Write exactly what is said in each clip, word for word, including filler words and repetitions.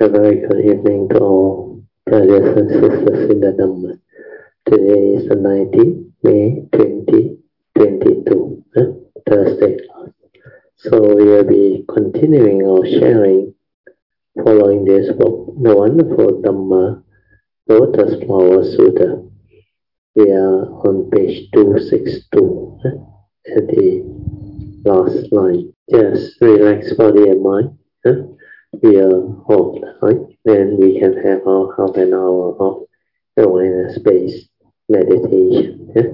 A very good evening to all brothers and sisters in the Dhamma. Today is the nineteenth of May twenty twenty-two, eh? Thursday. So we will be continuing our sharing following this book, the wonderful Dhamma Lotus Flower Sutta. We are on page two sixty-two, eh? At the last line. Just relax body and mind. Eh? We are off, right? Then we can have our half an hour of awareness-based meditation. Yeah?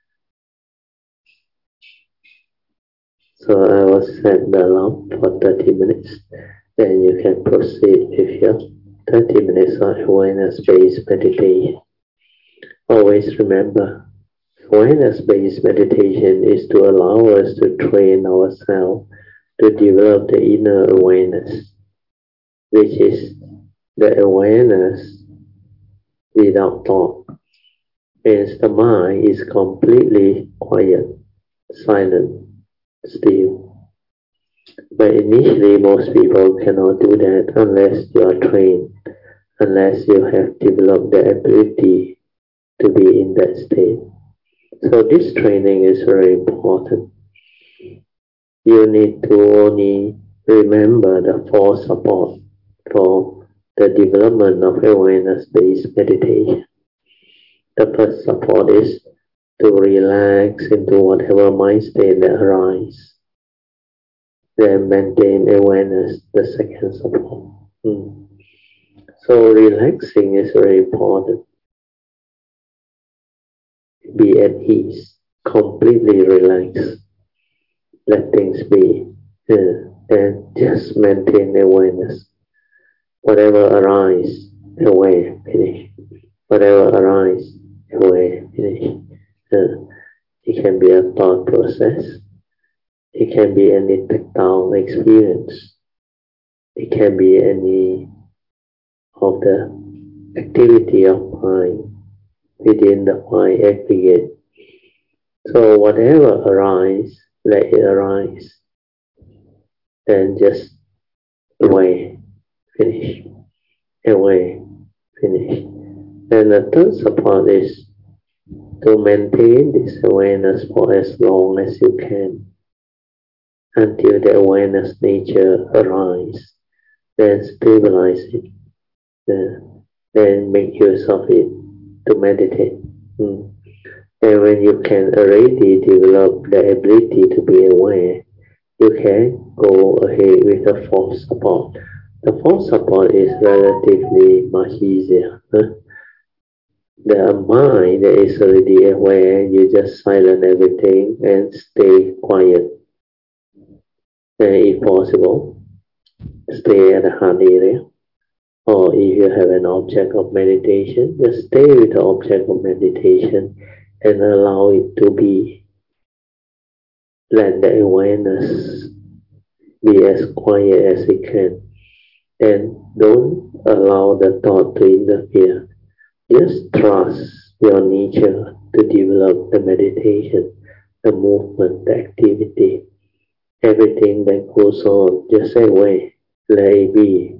So I will set the alarm for thirty minutes. Then you can proceed with your thirty minutes of awareness-based meditation. Always remember, awareness-based meditation is to allow us to train ourselves to develop the inner awareness, which is the awareness without thought. Means the mind is completely quiet, silent, still. But initially most people cannot do that unless you are trained, unless you have developed the ability to be in that state. So this training is very important. You need to only remember the four support for the development of awareness-based meditation. The first support is to relax into whatever mind state that arises. Then maintain awareness, the second support. Hmm. So relaxing is very important. Be at ease, completely relax. Let things be. Yeah. And just maintain awareness. Whatever arises, aware, finish. Whatever arises, aware, finish. Uh, it can be a thought process. It can be any tactile experience. It can be any of the activity of mind within the mind aggregate. So whatever arises, let it arise. Then just aware, finish. Aware, finish. And the third support is to maintain this awareness for as long as you can, until the awareness nature arises. Then stabilize it. Then, then make use of it to meditate. Hmm. And when you can already develop the ability to be aware, you can go ahead with the fourth support. The fourth support is relatively much easier. Huh? The mind that is already aware, you just silence everything and stay quiet. And if possible, stay at the heart area. Or if you have an object of meditation, just stay with the object of meditation and allow it to be. Let the awareness be as quiet as it can. And don't allow the thought to interfere. Just trust your nature to develop the meditation, the movement, the activity, everything that goes on. Just say, wait, let it be.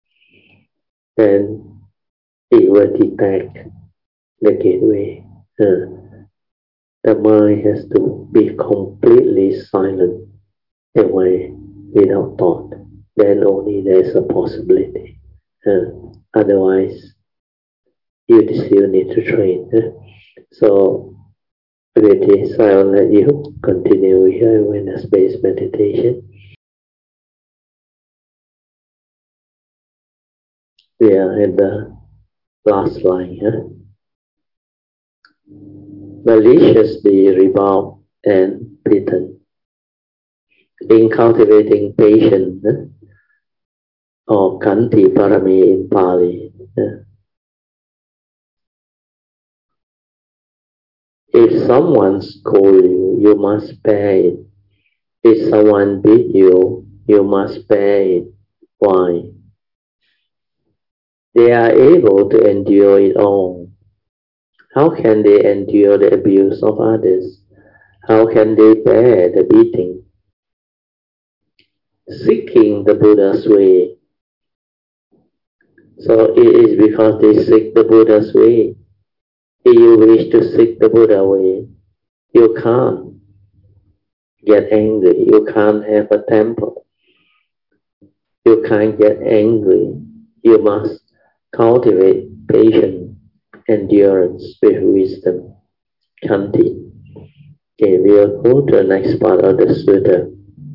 And it will detect the gateway. Uh, the mind has to be completely silent, away, without thought. Then only there is a possibility. Uh, otherwise, you still need to train. Uh. So, with this, I'll let you continue with your awareness-based meditation. We are at the last line. Huh? Maliciously revolve and pretend. In cultivating patience, huh? Or Kanti Parami in Pali. Huh? If someone scolds you, you must bear it. If someone beat you, you must bear it. Why? They are able to endure it all. How can they endure the abuse of others? How can they bear the beating? Seeking the Buddha's way, So it is because they seek the Buddha's way. If you wish to seek the Buddha way, you can't get angry. You can't have a temper. You can't get angry. You must cultivate patience, endurance with wisdom. Chanti. Okay, we'll go to the next part of the sutta.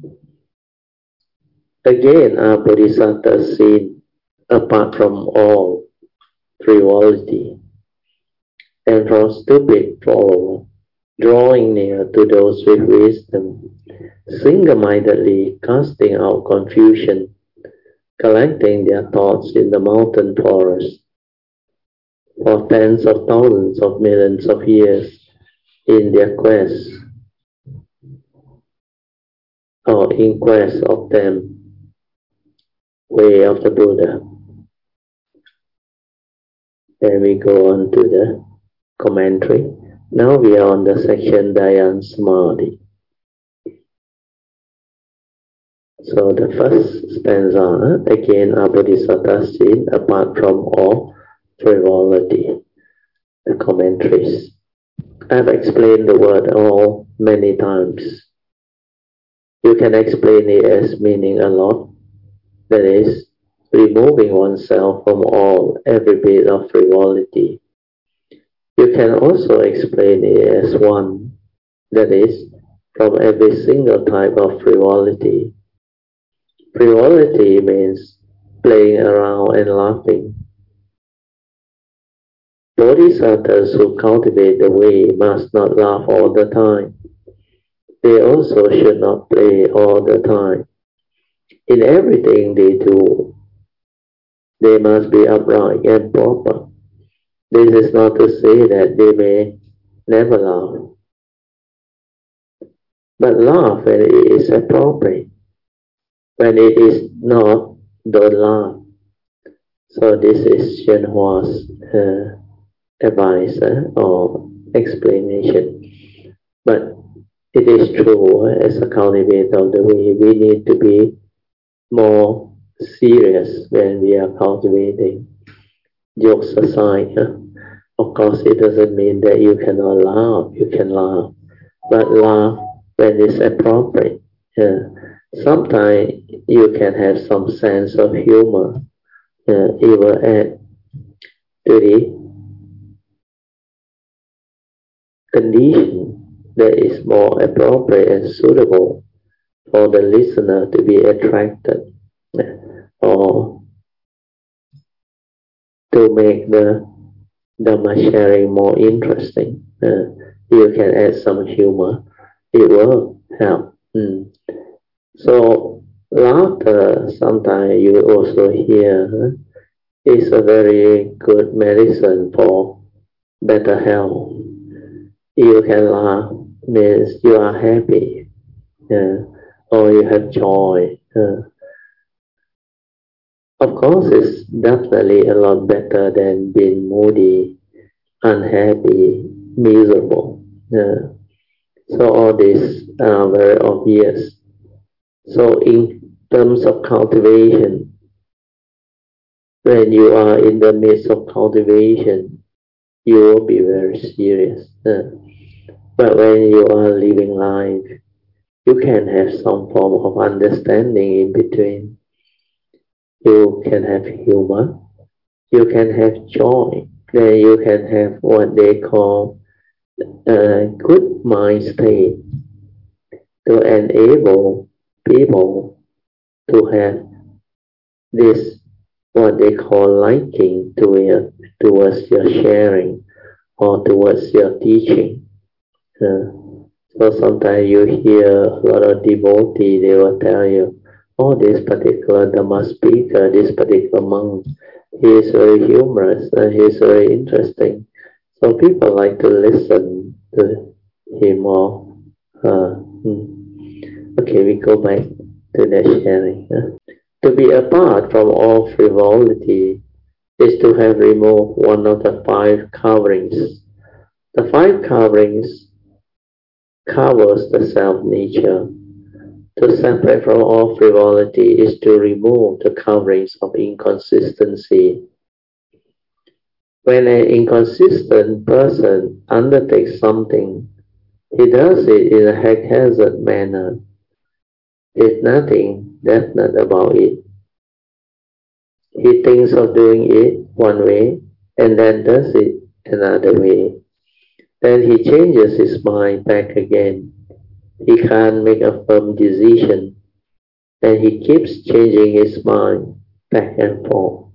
Again, our bodhisattva seen apart from all frivolity, and from stupid follower, drawing near to those with wisdom, single-mindedly casting out confusion, collecting their thoughts in the mountain forest for tens of thousands of millions of years in their quest or in quest of them way of the Buddha. Then we go on to the commentary. Now we are on the section Dhyan Samadhi. So the first stanza, again, our bodhisattva seen apart from all frivolity. The commentaries. I've explained the word all many times. You can explain it as meaning a lot. That is, removing oneself from all, every bit of frivolity. You can also explain it as one, that is, from every single type of frivolity. Frivolity means playing around and laughing. Bodhisattvas who cultivate the way must not laugh all the time. They also should not play all the time. In everything they do, they must be upright and proper. This is not to say that they may never laugh, but laugh when it is appropriate. When it is not, don't laugh. So this is Shenhua's uh, advice uh, or explanation. But it is true, uh, as a cultivator of the way, we need to be more serious when we are cultivating. Jokes aside, huh? Of course it doesn't mean that you cannot laugh, you can laugh, but laugh when it's appropriate. Yeah. Sometimes you can have some sense of humor, uh, even at to the condition that is more appropriate and suitable for the listener to be attracted, or to make the Dhamma sharing more interesting. Uh, you can add some humor, it will help. Mm. So laughter, sometimes you also hear, uh, is a very good medicine for better health. You can laugh means you are happy, uh, or you have joy. Uh, Of course, it's definitely a lot better than being moody, unhappy, miserable. Yeah. So all these are very obvious. So in terms of cultivation, when you are in the midst of cultivation, you will be very serious. Yeah. But when you are living life, you can have some form of understanding in between. You can have humor, you can have joy, then you can have what they call a good mind state to enable people to have this what they call liking to your, towards your sharing or towards your teaching. Uh, so sometimes you hear a lot of devotees, they will tell you, oh, this particular Dhamma speaker, this particular monk, he is very humorous and he is very interesting. So people like to listen to him or her. Hmm. Okay, we go back to the sharing. Huh? To be apart from all frivolity is to have removed one of the five coverings. The five coverings covers the self-nature. To separate from all frivolity is to remove the coverings of inconsistency, When an inconsistent person undertakes something, he does it in a haphazard manner. There's nothing definite about it. He thinks of doing it one way and then does it another way. Then he changes his mind back again. He can't make a firm decision. Then he keeps changing his mind back and forth.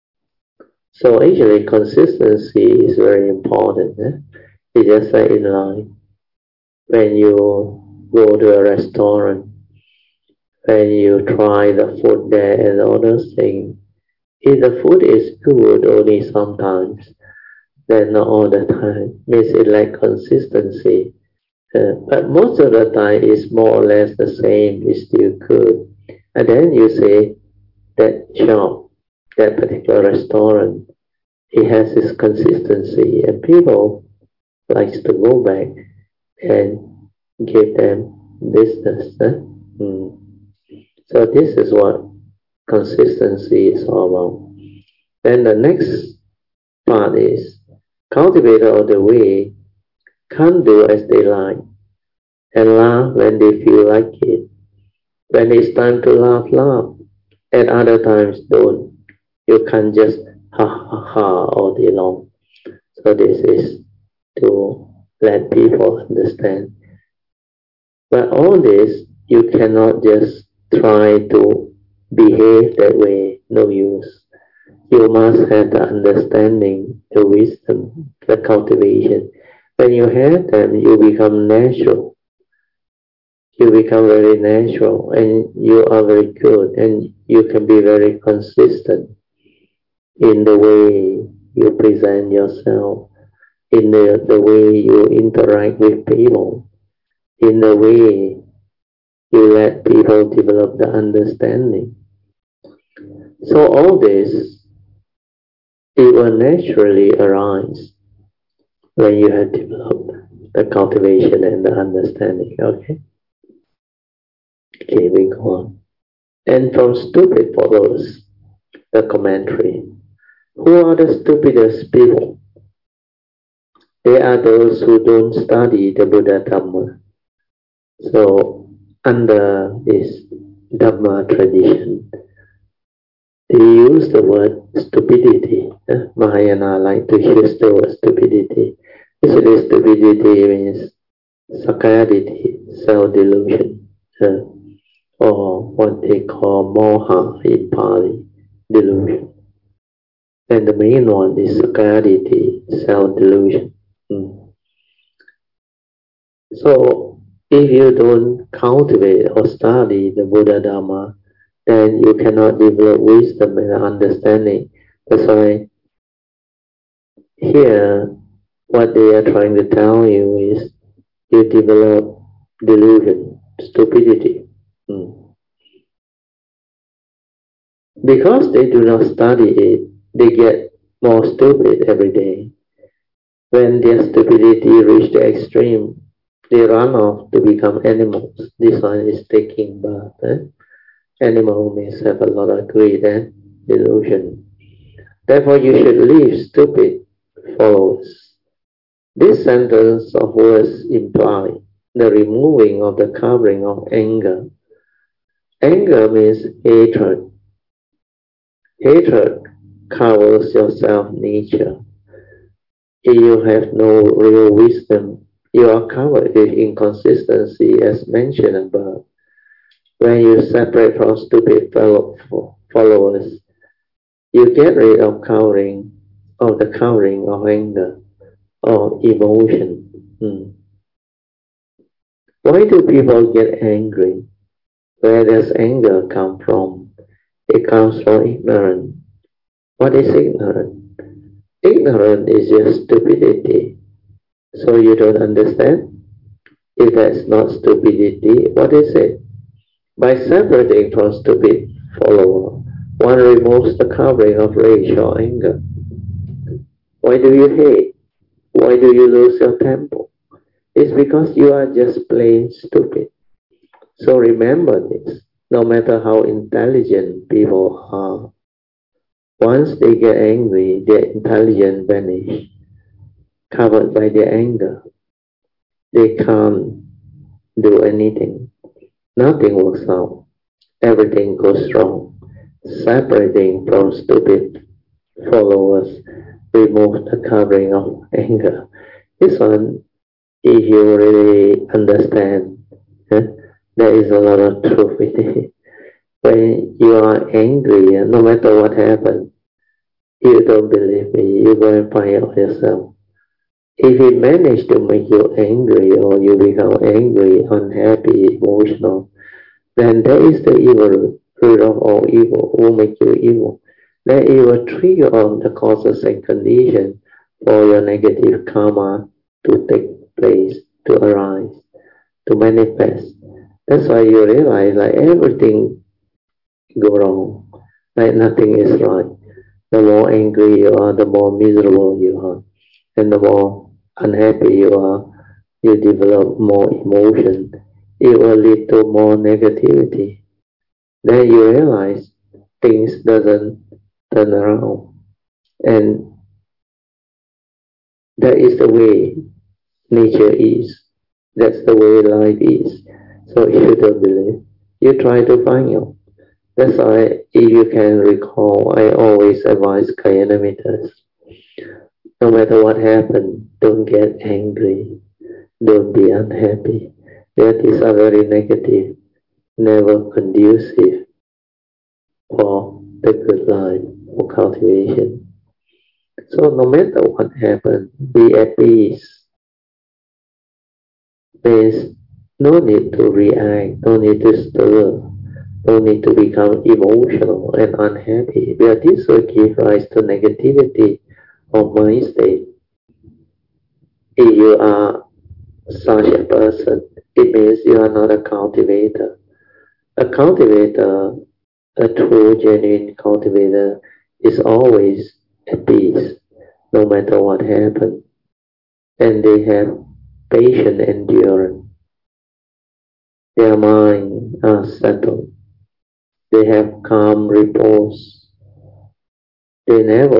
So actually consistency is very important. Eh? It's just like in life. When you go to a restaurant, when you try the food there and all those things, if the food is good only sometimes, then not all the time, means it like consistency. Uh, but most of the time it's more or less the same, it's still good. And then you say that shop, that particular restaurant, it has its consistency and people likes to go back and give them business. Huh? Mm. So this is what consistency is all about. Then the next part is cultivator of the way can't do as they like and laugh when they feel like it. When it's time to laugh, laugh. At other times, don't. You can't just ha ha ha all day long. So this is to let people understand. But all this, you cannot just try to behave that way. No use. You must have the understanding, the wisdom, the cultivation. When you have them, you become natural. You become very natural and you are very good and you can be very consistent in the way you present yourself, in the, the way you interact with people, in the way you let people develop the understanding. So all this, it will naturally arise when you have developed the cultivation and the understanding. Okay? Okay, we go on. And from stupid follows the commentary. Who are the stupidest people? They are those who don't study the Buddha Dhamma. So, under this Dhamma tradition, they use the word stupidity. Uh, Mahayana like to use the word stupidity. Usually stupidity means sakkayaditthi, self-delusion, uh, or what they call moha in Pali, delusion. And the main one is sakkayaditthi, self-delusion. Mm. So, if you don't cultivate or study the Buddha Dhamma, then you cannot develop wisdom and understanding. That's why here, what they are trying to tell you is you develop delusion, stupidity. Mm. Because they do not study it, they get more stupid every day. When their stupidity reach the extreme, they run off to become animals. This one is taking birth. Eh? Animal means have a lot of greed and delusion. Therefore, you should leave stupid followers. This sentence of words imply the removing of the covering of anger. Anger means hatred. Hatred covers your self-nature. If you have no real wisdom, you are covered with inconsistency as mentioned above. When you separate from stupid fellow followers, you get rid of covering of the covering of anger or emotion. Hmm. Why do people get angry? Where does anger come from? It comes from ignorance. What is ignorance? Ignorance is just stupidity. So you don't understand? If that's not stupidity, what is it? By separating from stupid follower, one removes the covering of rage or anger. Why do you hate? Why do you lose your temper? It's because you are just plain stupid. So remember this, no matter how intelligent people are, Once they get angry, their intelligence vanishes, covered by their anger. They can't do anything. Nothing works out. Everything goes wrong. Separating from stupid followers remove the covering of anger. This one, if you really understand, eh, there is a lot of truth with it. When you are angry, no matter what happens, you don't believe me, you go and find out yourself. If it managed to make you angry or you become angry, unhappy, emotional, then that is the evil root of all evil, will make you evil. That it will trigger on the causes and conditions for your negative karma to take place, to arise, to manifest. That's why you realize like everything go wrong, like nothing is right. The more angry you are, the more miserable you are, and the more unhappy you are, you develop more emotion. It will lead to more negativity. Then you realize things doesn't turn around, and that is the way nature is. That's the way life is. So if you don't believe, you try to find out. That's why, if you can recall, I always advise Kayanamitas. No matter what happens, don't get angry. Don't be unhappy. That is a very negative, never conducive for the good life, for cultivation. So no matter what happens, be at peace. Means no need to react, no need to stir, no need to become emotional and unhappy, because this will give rise to negativity of mind state. If you are such a person, it means you are not a cultivator. A cultivator, a true, genuine cultivator, is always at peace, no matter what happens. And they have patient endurance. Their minds are settled. They have calm repose. They never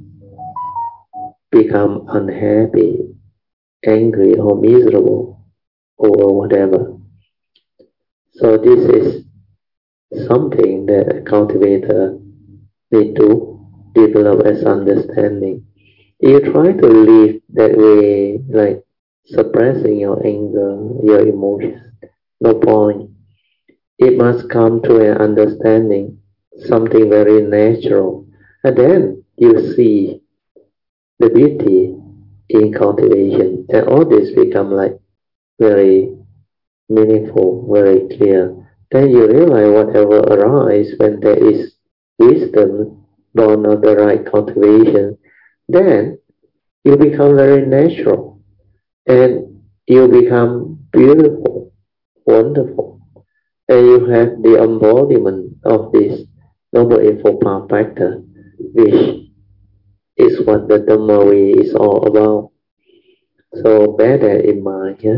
become unhappy, angry, or miserable over whatever. So this is something that a cultivator need to develop as understanding. If you try to live that way, like suppressing your anger, your emotions, no point. It must come to an understanding, something very natural, and then you see the beauty in cultivation, and all this become like very meaningful, very clear. Then you realize whatever arises when there is wisdom born of the right cultivation, then you become very natural, and you become beautiful, wonderful, and you have the embodiment of this Noble Eightfold Path factor, which is what the Dhamma way is all about. So bear that in mind. Yeah?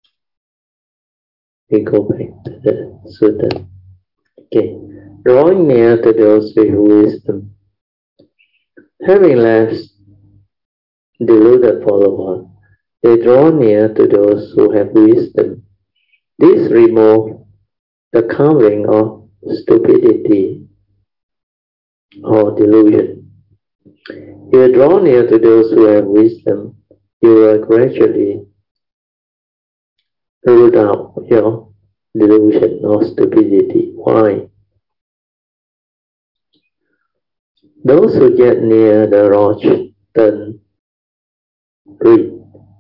We go back to the sutta. Okay. Drawing near to those with wisdom. Having left deluded followers, they draw near to those who have wisdom. This removes the covering of stupidity or delusion. You draw near to those who have wisdom, you will gradually root out your delusion or stupidity. Why? Those who get near the rock turn green.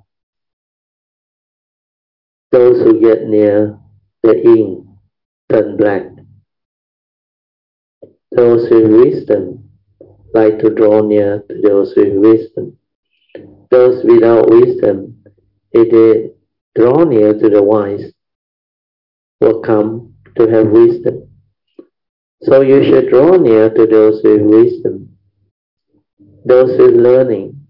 Those who get near the ink turn black. Those with wisdom like to draw near to those with wisdom. Those without wisdom, if they draw near to the wise, will come to have wisdom. So you should draw near to those with wisdom, those with learning,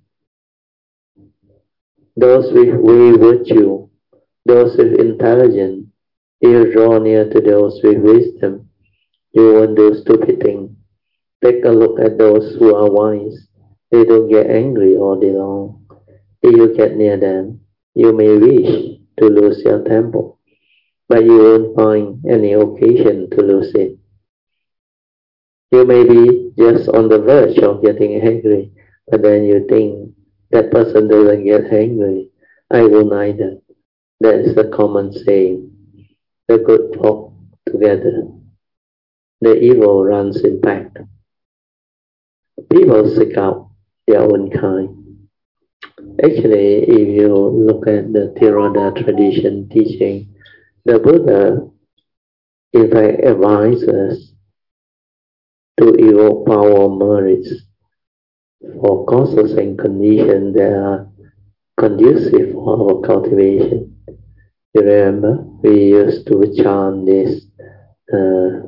those with virtue, those with intelligence. If you draw near to those with wisdom, you won't do stupid things. take a look at those who are wise. They don't get angry all day long. If you get near them, you may wish to lose your temper, but you won't find any occasion to lose it. You may be just on the verge of getting angry, but then you think that person doesn't get angry. I won't either. That is the common saying. The good talk together. The evil runs in pack. People seek out their own kind. Actually, if you look at the Theravada tradition teaching, the Buddha in fact advises us to evoke power merits for causes and conditions that are conducive for our cultivation. You remember, we used to chant this uh,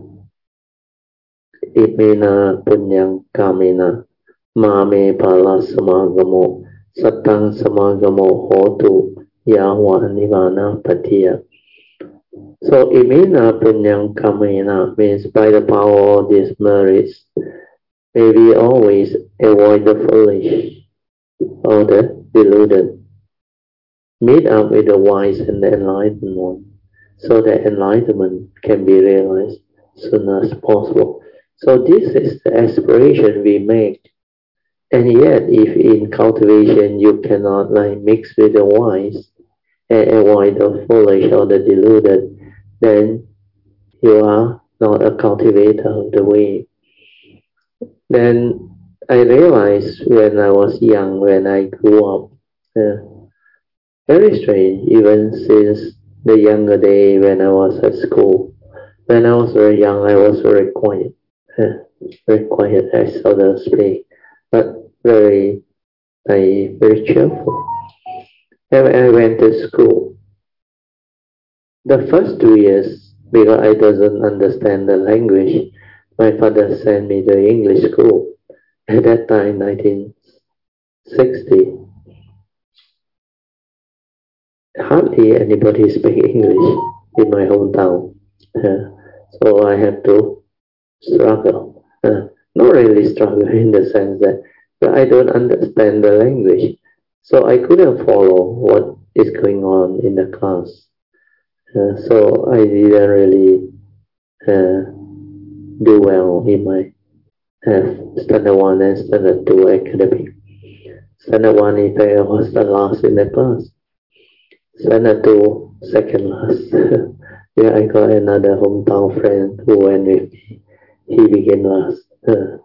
Imena punyang kamena mame pala samagamo satang samagamo hotu yawa nivana patiya. So imena punyang kamena means by the power of these merits, may we always avoid the foolish or the deluded. Meet up with the wise and the enlightened one, so that enlightenment can be realized as soon as possible. So this is the aspiration we make. And yet, if in cultivation you cannot like mix with the wise and avoid the foolish or the deluded, then you are not a cultivator of the way. Then I realized when I was young, when I grew up, uh, very strange, even since the younger day when I was at school. When I was very young, I was very quiet. Uh, very quiet, I seldom speak, but very, I, very cheerful. And when I went to school, the first two years, because I doesn't understand the language, my father sent me to English school. At that time, nineteen sixty, hardly anybody speak English in my hometown. Uh, so I had to struggle. Uh, not really struggle in the sense that but I don't understand the language. So I couldn't follow what is going on in the class. Uh, so I didn't really uh, do well in my uh, standard one and standard two academic. Standard one, in fact, I was the last in the class. Standard two, second last. Yeah, I got another hometown friend who went with me. He became last. Uh,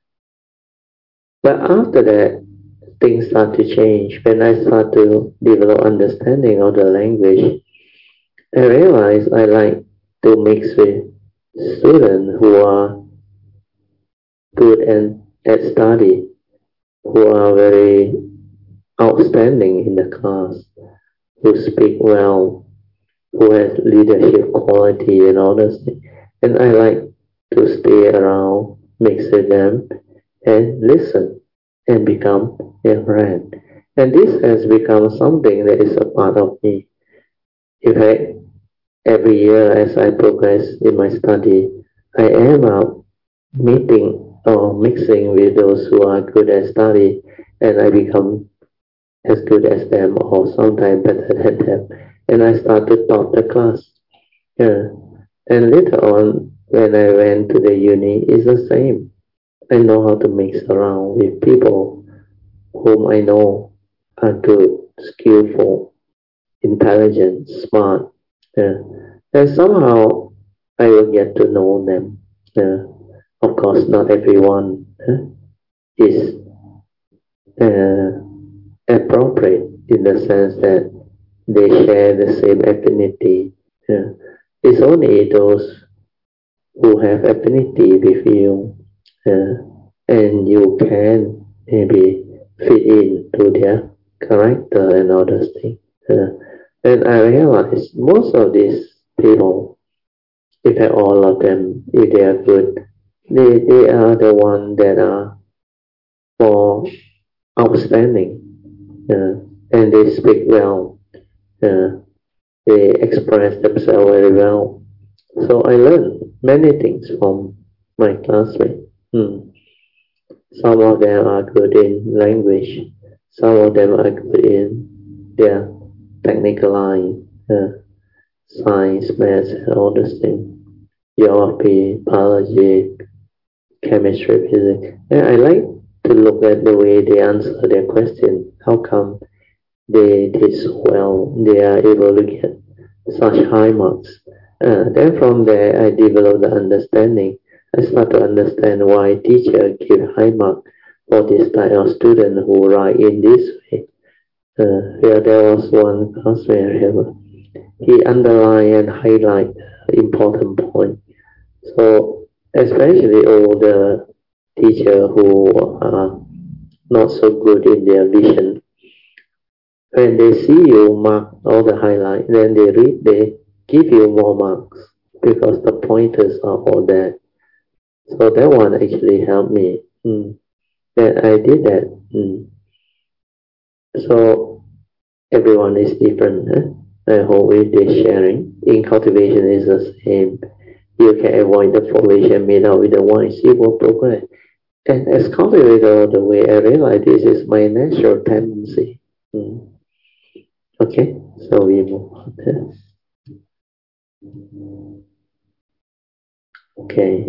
but after that, things start to change. When I start to develop understanding of the language, I realize I like to mix with students who are good and at study, who are very outstanding in the class, who speak well, who has leadership quality and all those things. And I like to stay around, mix with them, and listen and become a friend. And this has become something that is a part of me. In fact, every year as I progress in my study, I am out meeting or mixing with those who are good at study, and I become as good as them or sometimes better than them. And I start to talk the class. Yeah. And later on, when I went to the uni, it's the same. I know how to mix around with people whom I know are good, skillful, intelligent, smart. Yeah. And somehow I will get to know them. Yeah. Of course, not everyone uh, is uh, appropriate in the sense that they share the same affinity. Yeah. It's only those who have affinity with you uh, and you can maybe fit in to their character and all those things. Uh, and I realize most of these people, in fact all of them, if they are good, they, they are the ones that are more outstanding uh, and they speak well. Uh, they express themselves very well. So I learned many things from my classmates. Hmm. Some of them are good in language. Some of them are good in their technical line, uh, science, math, and all those things. Geography, biology, chemistry, physics. And I like to look at the way they answer their question. How come they did so well? They are able to get such high marks. Uh, then from there, I develop the understanding. I start to understand why teacher give high mark for this type of student who write in this way. Uh, here there was one classmate, he underline and highlight important point. So especially all the teacher who are not so good in their vision, when they see you mark all the highlight, then they read, they give you more marks because the pointers are all there. So that one actually helped me. Mm. Then I did that. Mm. So everyone is different. Eh? I hope with this sharing in cultivation is the same. You can avoid the formation made out with the wines, you will progress. And as cultivator, the way I realize this is my natural tendency. Mm. Okay, so we move on. Okay.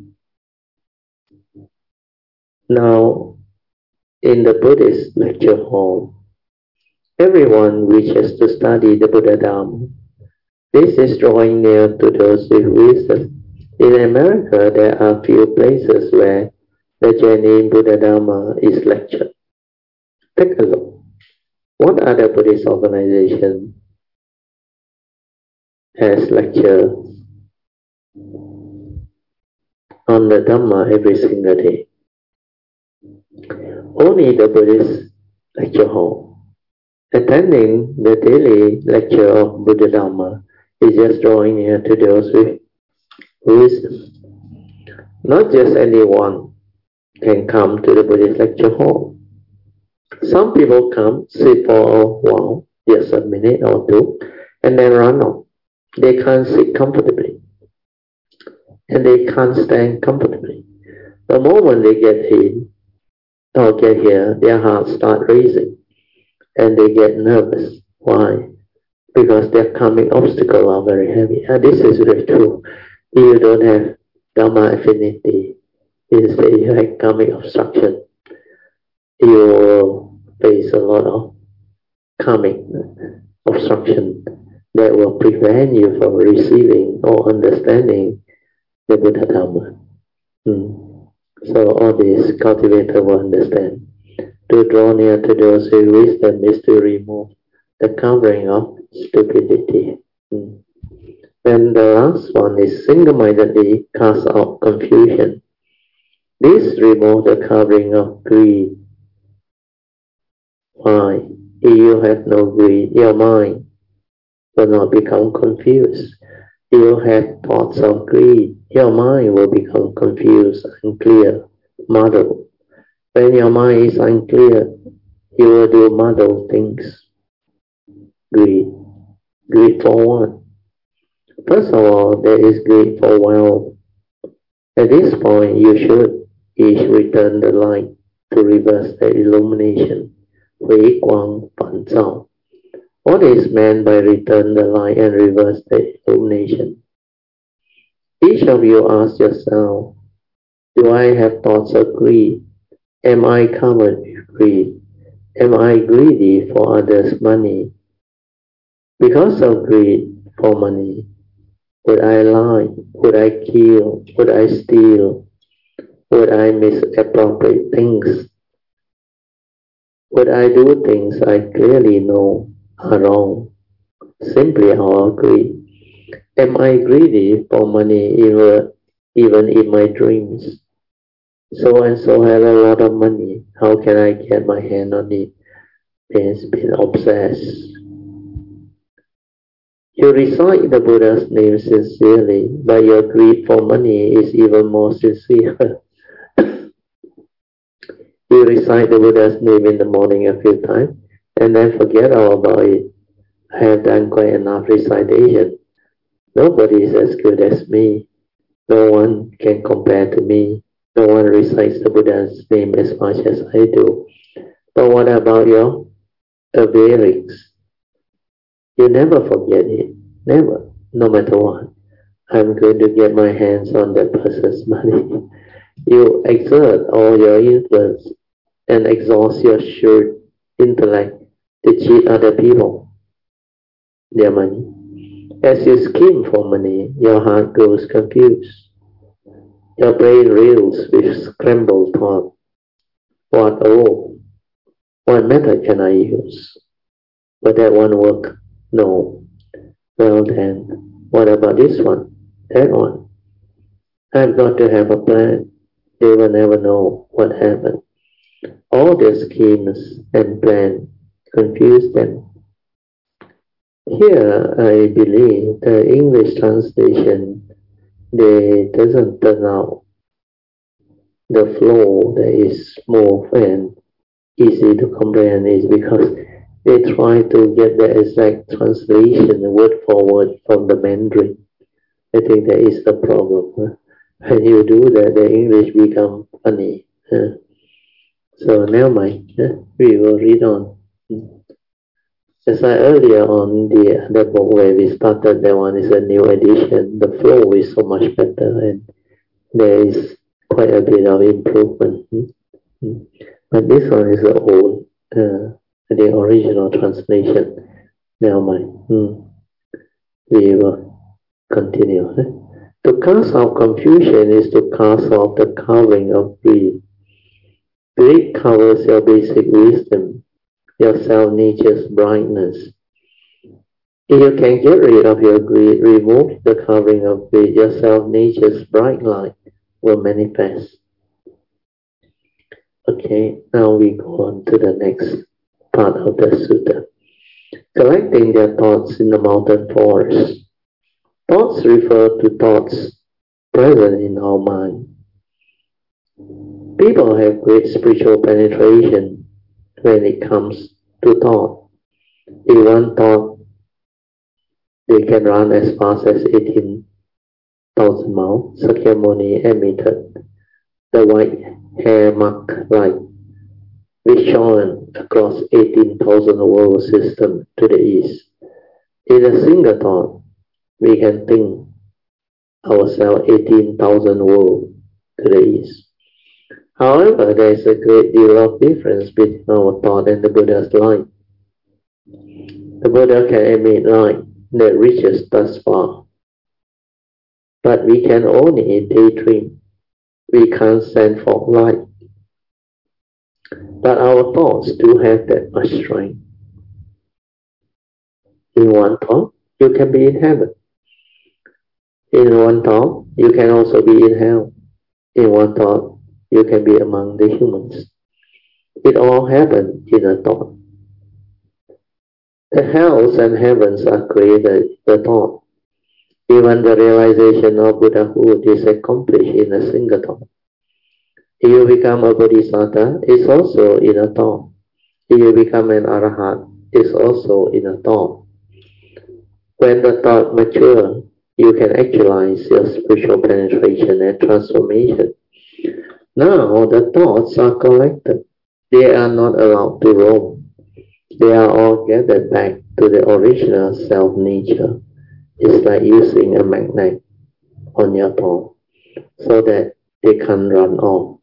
Now, in the Buddhist lecture hall, everyone wishes to study the Buddha Dharma. This is drawing near to those with wisdom. In America, there are few places where the genuine Buddha Dharma is lectured. Take a look. What other Buddhist organization has lecture on the Dhamma every single day? Only the Buddhist lecture hall. Attending the daily lecture of Buddha Dhamma is just drawing near to those with wisdom. Not just anyone can come to the Buddhist lecture hall. Some people come, sit for a while, just a minute or two, and then run off. They can't sit comfortably. And they can't stand comfortably. The moment they get in or get here, their hearts start racing. And they get nervous. Why? Because their karmic obstacles are very heavy. And this is very true. If you don't have Dhamma affinity, instead you have karmic obstruction, you will face a lot of karmic obstruction that will prevent you from receiving or understanding the Buddha Dhamma. Hmm. So all these cultivators will understand. To draw near to those with wisdom is to remove the covering of stupidity. Hmm. Then the last one is single-mindedly cast out confusion. This removes the covering of greed. Why? If you have no greed, your mind will not become confused. If you have thoughts of greed, your mind will become confused, unclear, muddled. When your mind is unclear, you will do muddled things. Greed. Greed for what? First of all, there is greed for wealth. At this point, you should each return the light to reverse the illumination. Hui Guang Fan Zhao. What is meant by return the light and reverse the illumination? Each of you ask yourself, do I have thoughts of greed? Am I covered with greed? Am I greedy for others' money? Because of greed for money, would I lie? Would I kill? Would I steal? Would I misappropriate things? Would I do things I clearly know are wrong, simply out of greed? Am I greedy for money even, even in my dreams? So and so had a lot of money. How can I get my hand on it? It's been obsessed. You recite the Buddha's name sincerely, but your greed for money is even more sincere. You recite the Buddha's name in the morning a few times, and then forget all about it. I have done quite enough recitation. Nobody is as good as me. No one can compare to me. No one recites the Buddha's name as much as I do. But what about your averings? You never forget it. Never. No matter what. I'm going to get my hands on that person's money. You exert all your influence and exhaust your sure intellect to cheat other people, their money. As you scheme for money, your heart grows confused. Your brain reels with scrambled thought. What oh, what method can I use? Will that one work? No. Well then, what about this one? That one? I've got to have a plan. They will never know what happened. All the schemes and plans confuse them. Here, I believe the English translation they doesn't turn out the flow that is smooth and easy to comprehend is because they try to get the exact translation word for word from the Mandarin. I think that is the problem. When you do that, the English become funny. So never mind. We will read on. As I earlier on the the book where we started, that one is a new edition. The flow is so much better, and there is quite a bit of improvement. But this one is the old, uh, the original translation. Never mind. We will continue. To cast off confusion is to cast off the covering of greed. Greed covers your basic wisdom, your self-nature's brightness. If you can get rid of your greed, remove the covering of greed, your self-nature's bright light will manifest. Okay, now we go on to the next part of the sutta. Collecting their thoughts in the mountain forest. Thoughts refer to thoughts present in our mind. People have great spiritual penetration when it comes to thought. In one thought, they can run as fast as eighteen thousand miles. Sakyamuni emitted the white hair mark light, which shone across eighteen thousand world systems to the east. In a single thought, we can think ourselves eighteen thousand worlds to the east. However, there is a great deal of difference between our thought and the Buddha's light. The Buddha can emit light that reaches thus far, but we can only daydream. We can't send forth light. But our thoughts do have that much strength. In one thought, you can be in heaven. In one thought, you can also be in hell. In one thought, you can be among the humans. It all happened in a thought. The hells and heavens are created in the thought. Even the realization of Buddhahood is accomplished in a single thought. If you become a bodhisattva, it's also in a thought. If you become an arahat, it's also in a thought. When the thought matures, you can actualize your spiritual penetration and transformation. Now the thoughts are collected. They are not allowed to roam. They are all gathered back to the original self-nature. It's like using a magnet on your thought so that they can't run off.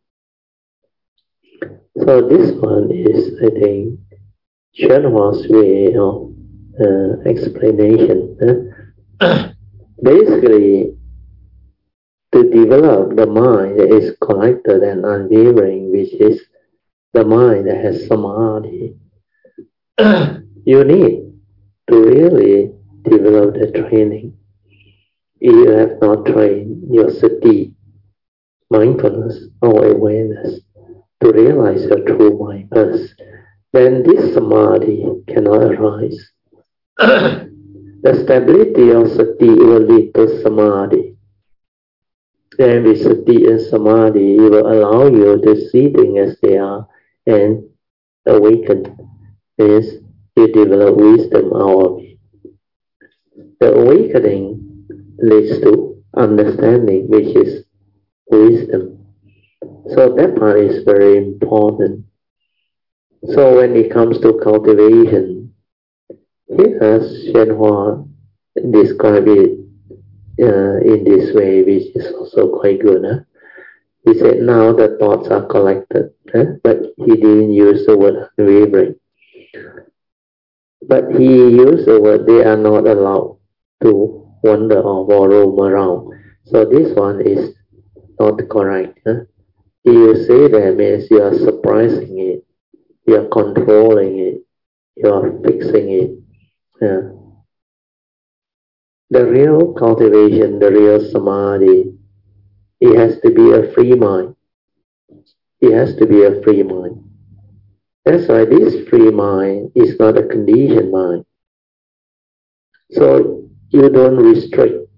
So this one is, I think, Shenhua's way of uh, explanation. Uh, basically, to develop the mind that is collected and unwavering, which is the mind that has samadhi, you need to really develop the training. If you have not trained your sati, mindfulness or awareness to realize your true mind first, then this samadhi cannot arise. The stability of sati will lead to samadhi. Then with sati and samadhi, it will allow you to see things as they are and awaken. Means you develop wisdom out of it. The awakening leads to understanding, which is wisdom. So that part is very important. So when it comes to cultivation, here Shenhua described it uh, in this way, which is also quite good. Huh? He said now the thoughts are collected, huh? But he didn't use the word unwavering. But he used the word they are not allowed to wander or roam around. So this one is not correct. Huh? If you say that means you are suppressing it, you are controlling it, you are fixing it. Yeah. The real cultivation, the real samadhi, it has to be a free mind. It has to be a free mind. That's why this free mind is not a conditioned mind. So you don't restrict.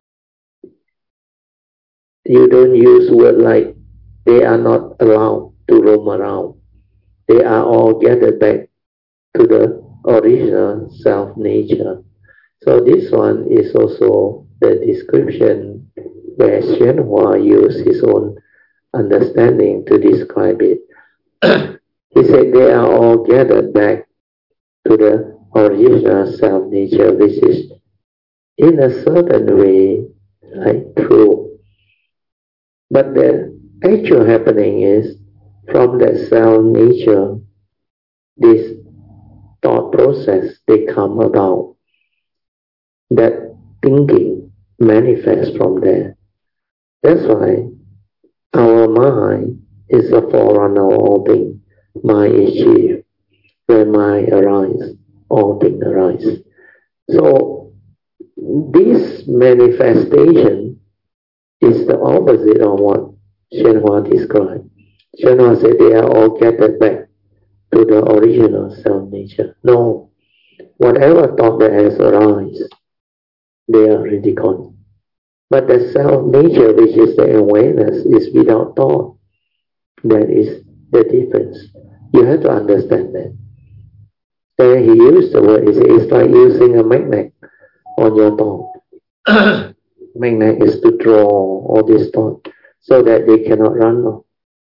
You don't use words like they are not allowed to roam around. They are all gathered back to the original self nature. So this one is also the description where Xuanhua used his own understanding to describe it. He said they are all gathered back to the original self nature, which is in a certain way like true. But the actual happening is from that self nature, this thought process they come about. That thinking manifests from there. That's why our mind is the forerunner of all things. Mind is chief. When mind arises, all things arise. So this manifestation is the opposite of what Shenhua described. Shenhua said they are all gathered back to the original self nature. No, whatever thought that has arisen, they are already gone. But the self nature, which is the awareness, is without thought. That is the difference. You have to understand that. Then he used the word, he said, it's like using a magnet on your thought. Magnet is to draw all this thought so that they cannot run off.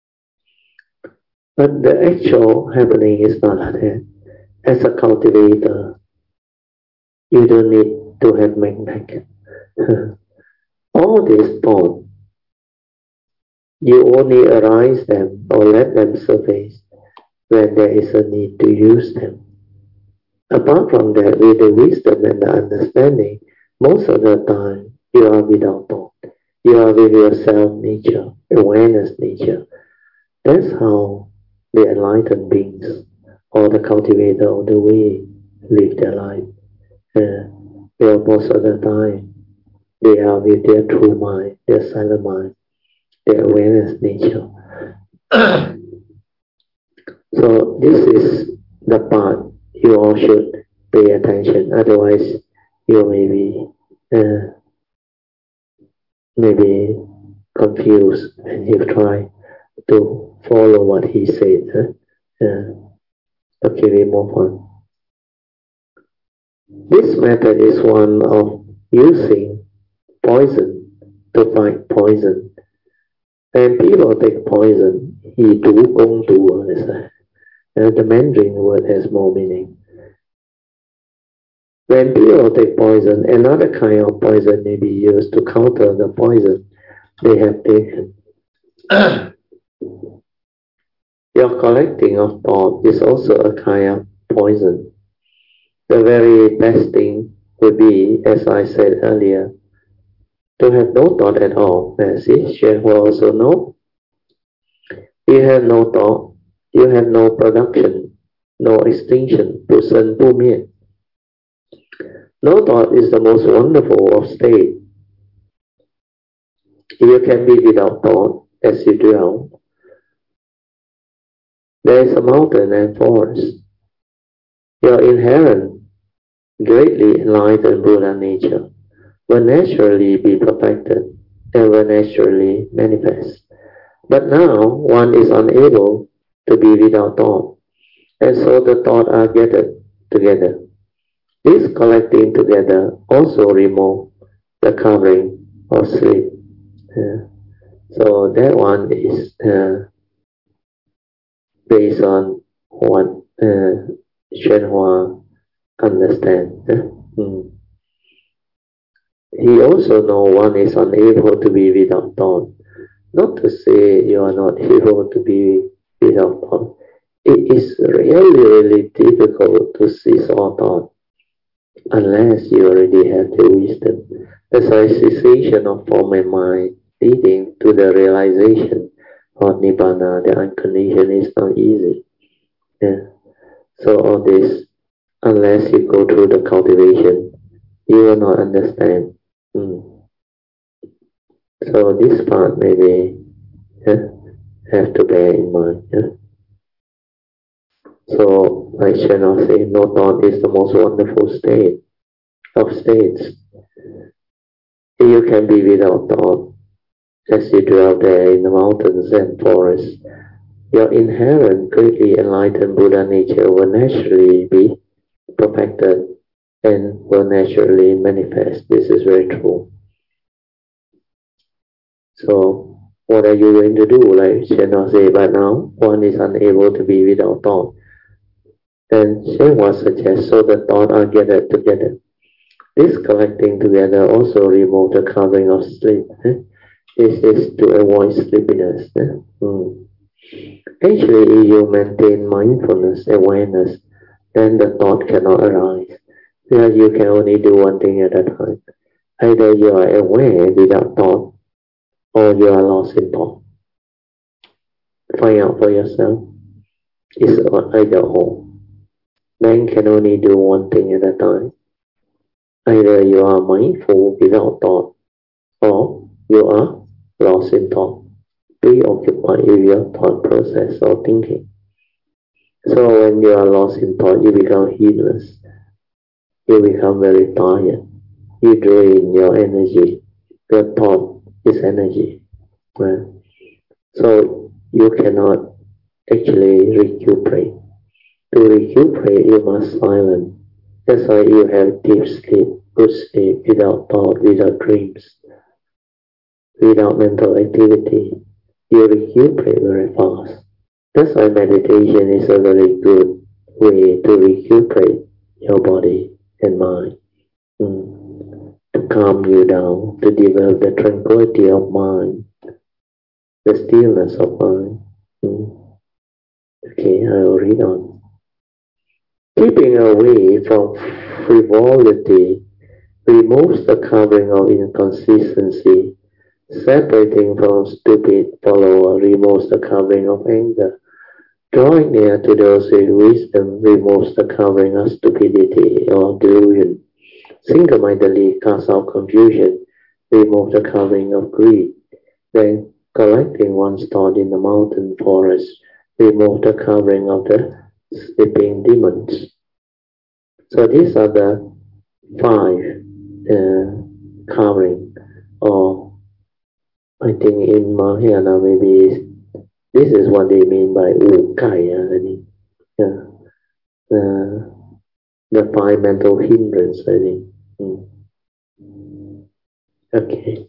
But the actual happening is not like that. As a cultivator, you don't need to have magnet. All this thought, you only arise them or let them surface when there is a need to use them. Apart from that, with the wisdom and the understanding, most of the time you are without thought. You are with your self nature, awareness nature. That's how the enlightened beings or the cultivator of the way live their life. Uh, they are most of the time they are with their true mind, their silent mind, their awareness nature. So this is the part you all should pay attention. Otherwise, you may be uh, maybe confused and you try to follow what he said. Huh? Uh, okay, we move on. This method is one of using poison to fight poison. When people take poison, he do gong du is that. Uh, the Mandarin word has more meaning. When people take poison, another kind of poison may be used to counter the poison they have taken. Your collecting of thought is also a kind of poison. The very best thing would be, as I said earlier, to have no thought at all. Uh, see, Shenhua also know. You have no thought, you have no production, no extinction, 不生不灭. No thought is the most wonderful of state. You can be without thought as you dwell. There is a mountain and forest. Your inherent, greatly enlightened Buddha nature will naturally be perfected and will naturally manifest. But now one is unable to be without thought, and so the thoughts are gathered together. This collecting together also remove the covering of sleep. Yeah. So that one is uh, based on what uh, Shenhua understand. eh? Mm. He also know one is unable to be without thought. Not to say you are not able to be without thought. It is really, really difficult to cease all thought unless you already have the wisdom. The cessation of form and mind leading to the realization of Nibbana, the unconditioned, is not easy. Yeah. So all this, unless you go through the cultivation, you will not understand. Mm. So this part maybe yeah, have to bear in mind. Yeah? So like Chanel say, no thought is the most wonderful state of states. You can be without thought as you dwell there in the mountains and forests. Your inherent, greatly enlightened Buddha nature will naturally be perfected and will naturally manifest. This is very true. So what are you going to do? Like Shenhua say, but now one is unable to be without thought. Then Shenhua suggests so the thoughts are gathered together. This collecting together also remove the covering of sleep. Eh? This is to avoid sleepiness. Eh? Mm. Actually, if you maintain mindfulness, awareness, then the thought cannot arise. Because you can only do one thing at a time. Either you are aware without thought, or you are lost in thought. Find out for yourself. It's either or. Man can only do one thing at a time. Either you are mindful without thought, or you are lost in thought, preoccupied with your thought process or thinking. So when you are lost in thought, you become heedless. You become very tired. You drain your energy. Your thought is energy. Right? So you cannot actually recuperate. To recuperate, you must silence. That's why you have deep sleep, good sleep, without thought, without dreams, without mental activity. You recuperate very fast. That's why meditation is a very good way to recuperate your body and mind. Mm. To calm you down, to develop the tranquility of mind, the stillness of mind. Mm. Okay, I will read on. Keeping away from frivolity removes the covering of inconsistency. Separating from stupid follower removes the covering of anger. Drawing near to those with wisdom removes the covering of stupidity or delusion. Single-mindedly cast out confusion, remove the covering of greed. Then, collecting one's thought in the mountain forest, remove the covering of the sleeping demons. So these are the five uh, covering, or I think in Mahayana maybe this is what they mean by ukaya, I think. Yeah. Uh, the five mental hindrance, I think. Mm. Okay.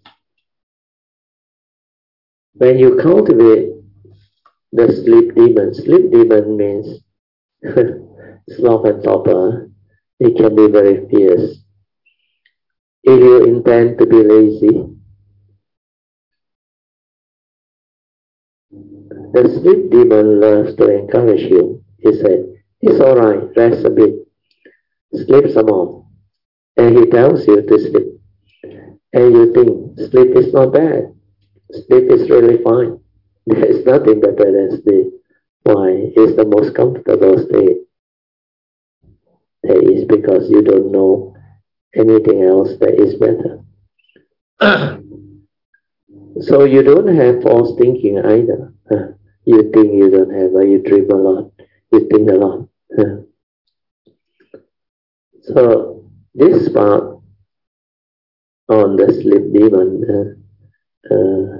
When you cultivate the sleep demon, sleep demon means sloth and torpor. It can be very fierce. If you intend to be lazy, the sleep demon loves to encourage you. He said, it's alright, rest a bit, sleep some more. And he tells you to sleep. And you think, sleep is not bad. Sleep is really fine. There is nothing better than sleep. Why? It's the most comfortable state. That is because you don't know anything else that is better. So you don't have false thinking either. You think you don't have, but you dream a lot. You think a lot. So this part on the sleep demon uh, uh,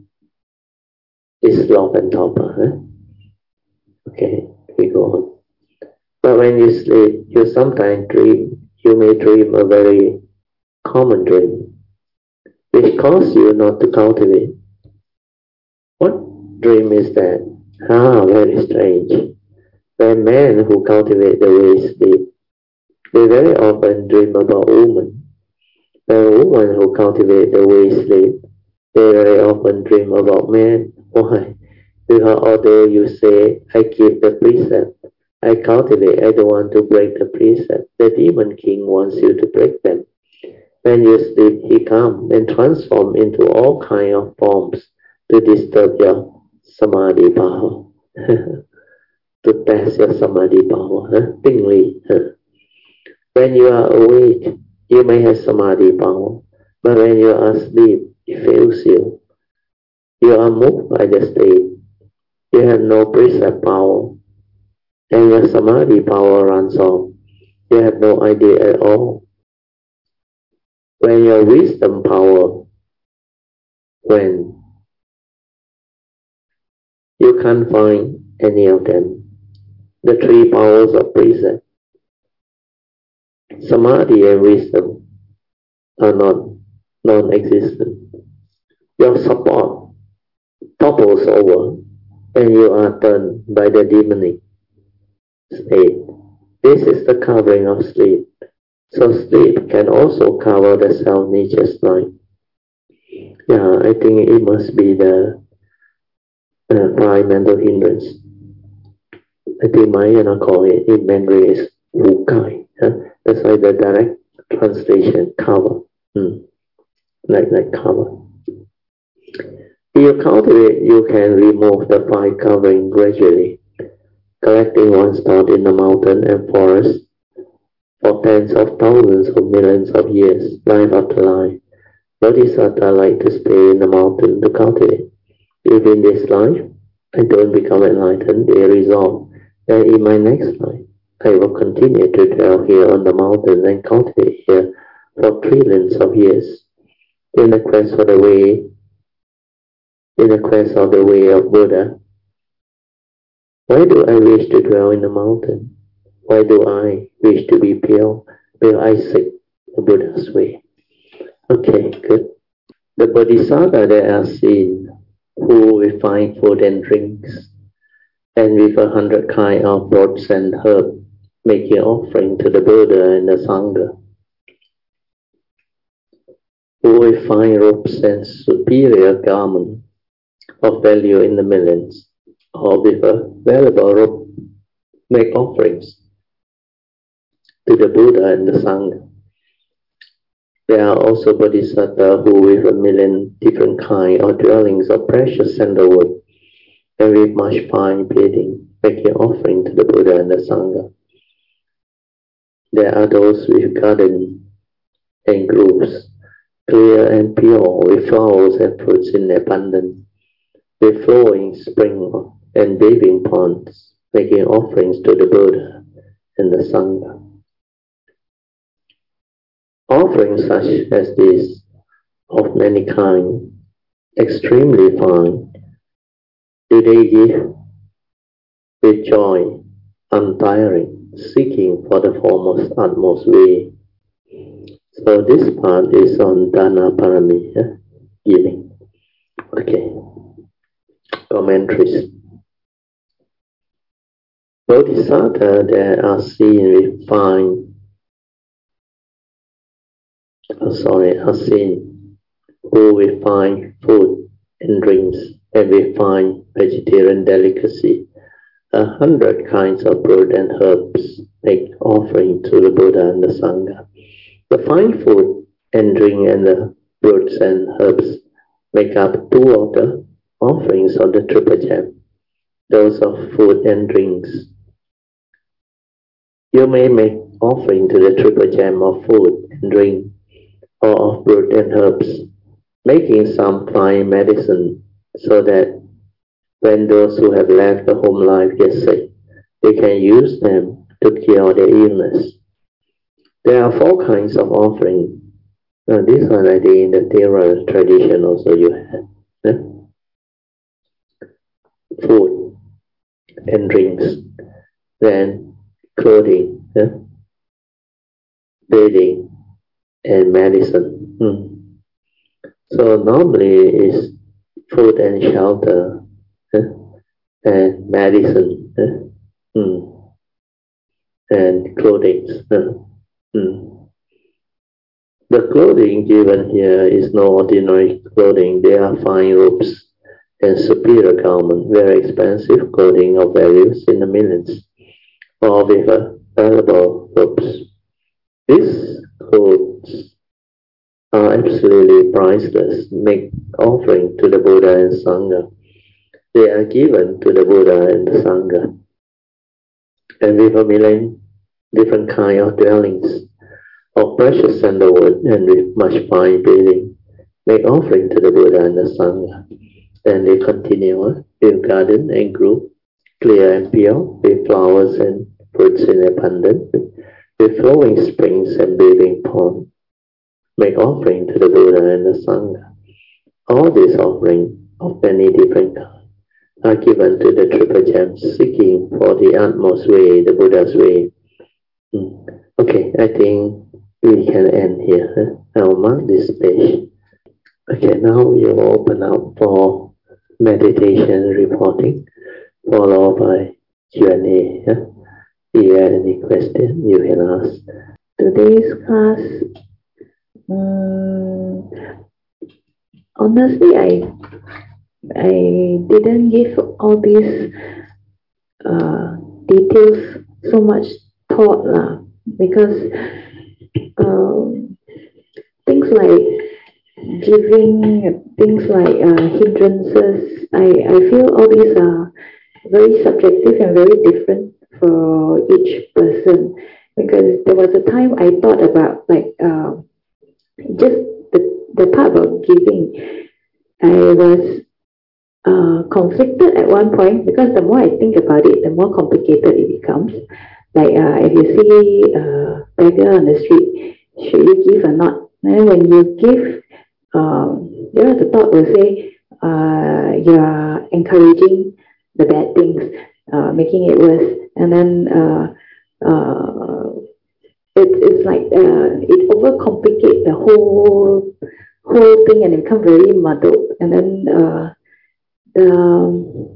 is sloth and torpor. Huh? Okay, we go on. But when you sleep, you sometimes dream. You may dream a very common dream, which causes you not to cultivate. dream is that, ah, very strange. When men who cultivate the way sleep, they very often dream about women. When women who cultivate the way sleep, they very often dream about men. Why? Because although you say, I keep the precept, I cultivate, I don't want to break the precept, the demon king wants you to break them. When you sleep, he comes and transforms into all kinds of forms to disturb your samadhi power, to test your samadhi power, huh? Tingly. Huh? When you are awake, you may have samadhi power, but when you are asleep, it fails you. You are moved by the state. You have no precept power, and your samadhi power runs off. You have no idea at all. When your wisdom power, when you can't find any of them, the three powers of precept, samadhi and wisdom are not non-existent. Your support topples over and you are turned by the demonic state. This is the covering of sleep. So sleep can also cover the self-nature's life. Yeah, I think it must be the uh, five mental hindrance. I think Mayana call it in Mandarin is Wu Kai. Huh? That's why the direct translation cover. Hmm. Like like cover. If you cultivate, you can remove the five covering gradually, collecting one's thought in the mountain and forest for tens of thousands or millions of years, life after life. Bodhisattva like to stay in the mountain to cultivate. If in this life I don't become enlightened, they resolve that in my next life I will continue to dwell here on the mountain and cultivate here for trillions of years in the quest for the way, in the quest of the way of Buddha. Why do I wish to dwell in the mountain? Why do I wish to be pure? Because I seek the Buddha's way. Okay, good. The Bodhisattva that are seen who will find food and drinks, and with a hundred kind of fruits and herbs, making offering to the Buddha and the Sangha. Who will find robes and superior garments of value in the millions, or with a valuable robe, make offerings to the Buddha and the Sangha. There are also Bodhisattvas who with a million different kinds of dwellings of precious sandalwood and with much fine bedding, making offering to the Buddha and the Sangha. There are those with gardens and groves, clear and pure, with flowers and fruits in abundance, with flowing spring and bathing ponds, making offerings to the Buddha and the Sangha. Offerings such as these, of many kinds, extremely fine, do they give with joy, untiring, seeking for the foremost utmost way. So this part is on Dana Parami, yeah? Giving. Okay. Commentaries. Bodhisattva that are seen with fine Oh, sorry, are seen who will find food and drinks and will find vegetarian delicacy, a hundred kinds of fruit and herbs, make offering to the Buddha and the Sangha. The fine food and drink and the fruits and herbs make up two of the offerings of the Triple Gem, those of food and drinks. You may make offering to the Triple Gem of food and drink, or of fruit and herbs, making some fine medicine so that when those who have left the home life get sick, they can use them to cure their illness. There are four kinds of offering. Now this one I think in the Theravada tradition also you have. Yeah? Food and drinks, then clothing, yeah? Bathing, and medicine. Hmm. So normally it's food and shelter, eh? and medicine, uh, mm, and clothing. Uh, mm. The clothing given here is no ordinary clothing. They are fine robes and superior garment, very expensive clothing of values in the millions, or with a valuable robes. These clothes are absolutely priceless. Make offering to the Buddha and Sangha. They are given to the Buddha and the Sangha, and with a million different kind of dwellings of precious sandalwood and with much fine beading. Make offering to the Buddha and the Sangha. Then they continue with garden and group, clear and pure, with flowers and fruits in abundance, with flowing springs and bathing pond. Make offering to the Buddha and the Sangha. All these offerings of many different kinds are given to the Triple Gems, seeking for the utmost way, the Buddha's way. Hmm. Okay, I think we can end here. I'll mark this page. Okay, now we will open up for meditation reporting, followed by Q and A. Huh? If you have any question, you can ask. Today's class, um, honestly, I I didn't give all these uh, details so much thought lah, because um, things like giving, things like uh, hindrances, I, I feel all these are very subjective and very different for each person. Because there was a time I thought about like uh, just the, the part about giving. I was uh, conflicted at one point because the more I think about it, the more complicated it becomes. Like uh, if you see a beggar on the street, should you give or not? And when you give, um, you know, the thought will say uh, you are encouraging the bad things, uh, making it worse, and then uh, uh, it, it's like uh, it overcomplicates the whole whole thing, and it becomes very muddled. And then uh, the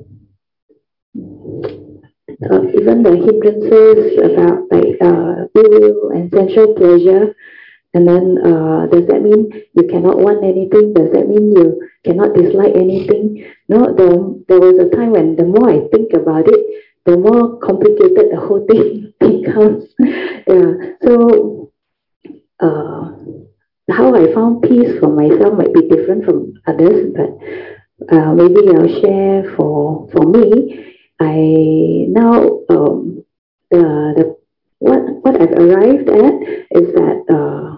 uh, even the hindrances about like uh, will and sensual pleasure. And then uh, does that mean you cannot want anything? Does that mean you cannot dislike anything? No, the, there was a time when the more I think about it, the more complicated the whole thing becomes. Yeah. So uh, how I found peace for myself might be different from others, but uh, maybe I'll share for for me. I now um, the the what what I've arrived at is that uh,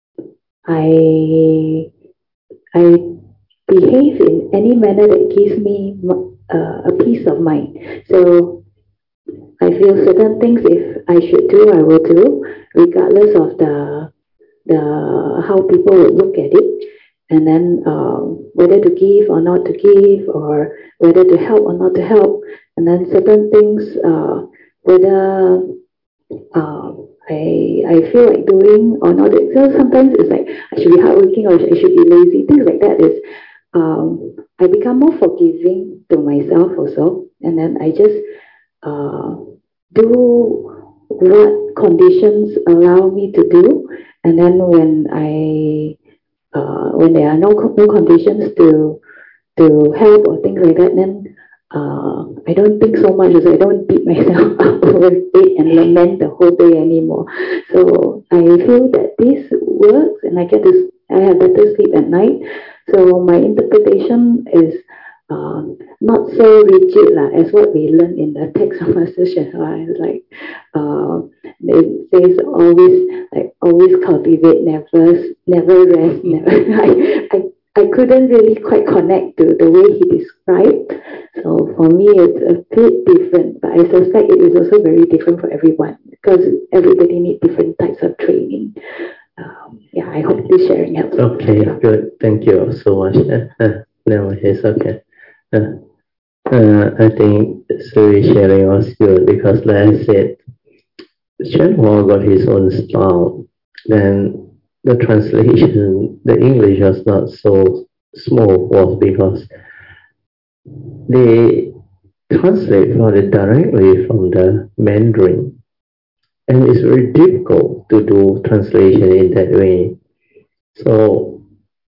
I I behave in any manner that gives me uh, a peace of mind. So I feel certain things if I should do, I will do, regardless of the the how people would look at it. And then um, whether to give or not to give, or whether to help or not to help. And then certain things, uh, whether uh, I I feel like doing or not. So sometimes it's like I should be hardworking or I should be lazy. Things like that is um, I become more forgiving to myself also, and then I just uh, do what conditions allow me to do. And then when I uh, when there are no no conditions to to help or things like that, then uh, I don't think so much. I don't beat myself up over it and lament the whole day anymore. So I feel that this works, and I get to I have better sleep at night. So my interpretation is um, not so rigid lah, as what we learn in the text of Master Shenhua. Like uh, it says always like always cultivate, never never rest, never. I, I I couldn't really quite connect to the way he described. So for me, it's a bit different, but I suspect it is also very different for everyone because everybody needs different types of training. Um, yeah, I hope this sharing helps. Okay, good. Thank you so much. Uh, uh, no, it's okay. Uh, uh, I think Suri sharing was good because, like I said, Shenhua got his own style. Then the translation, the English was not so small, was because they translate for it directly from the Mandarin. And it's very difficult to do translation in that way. So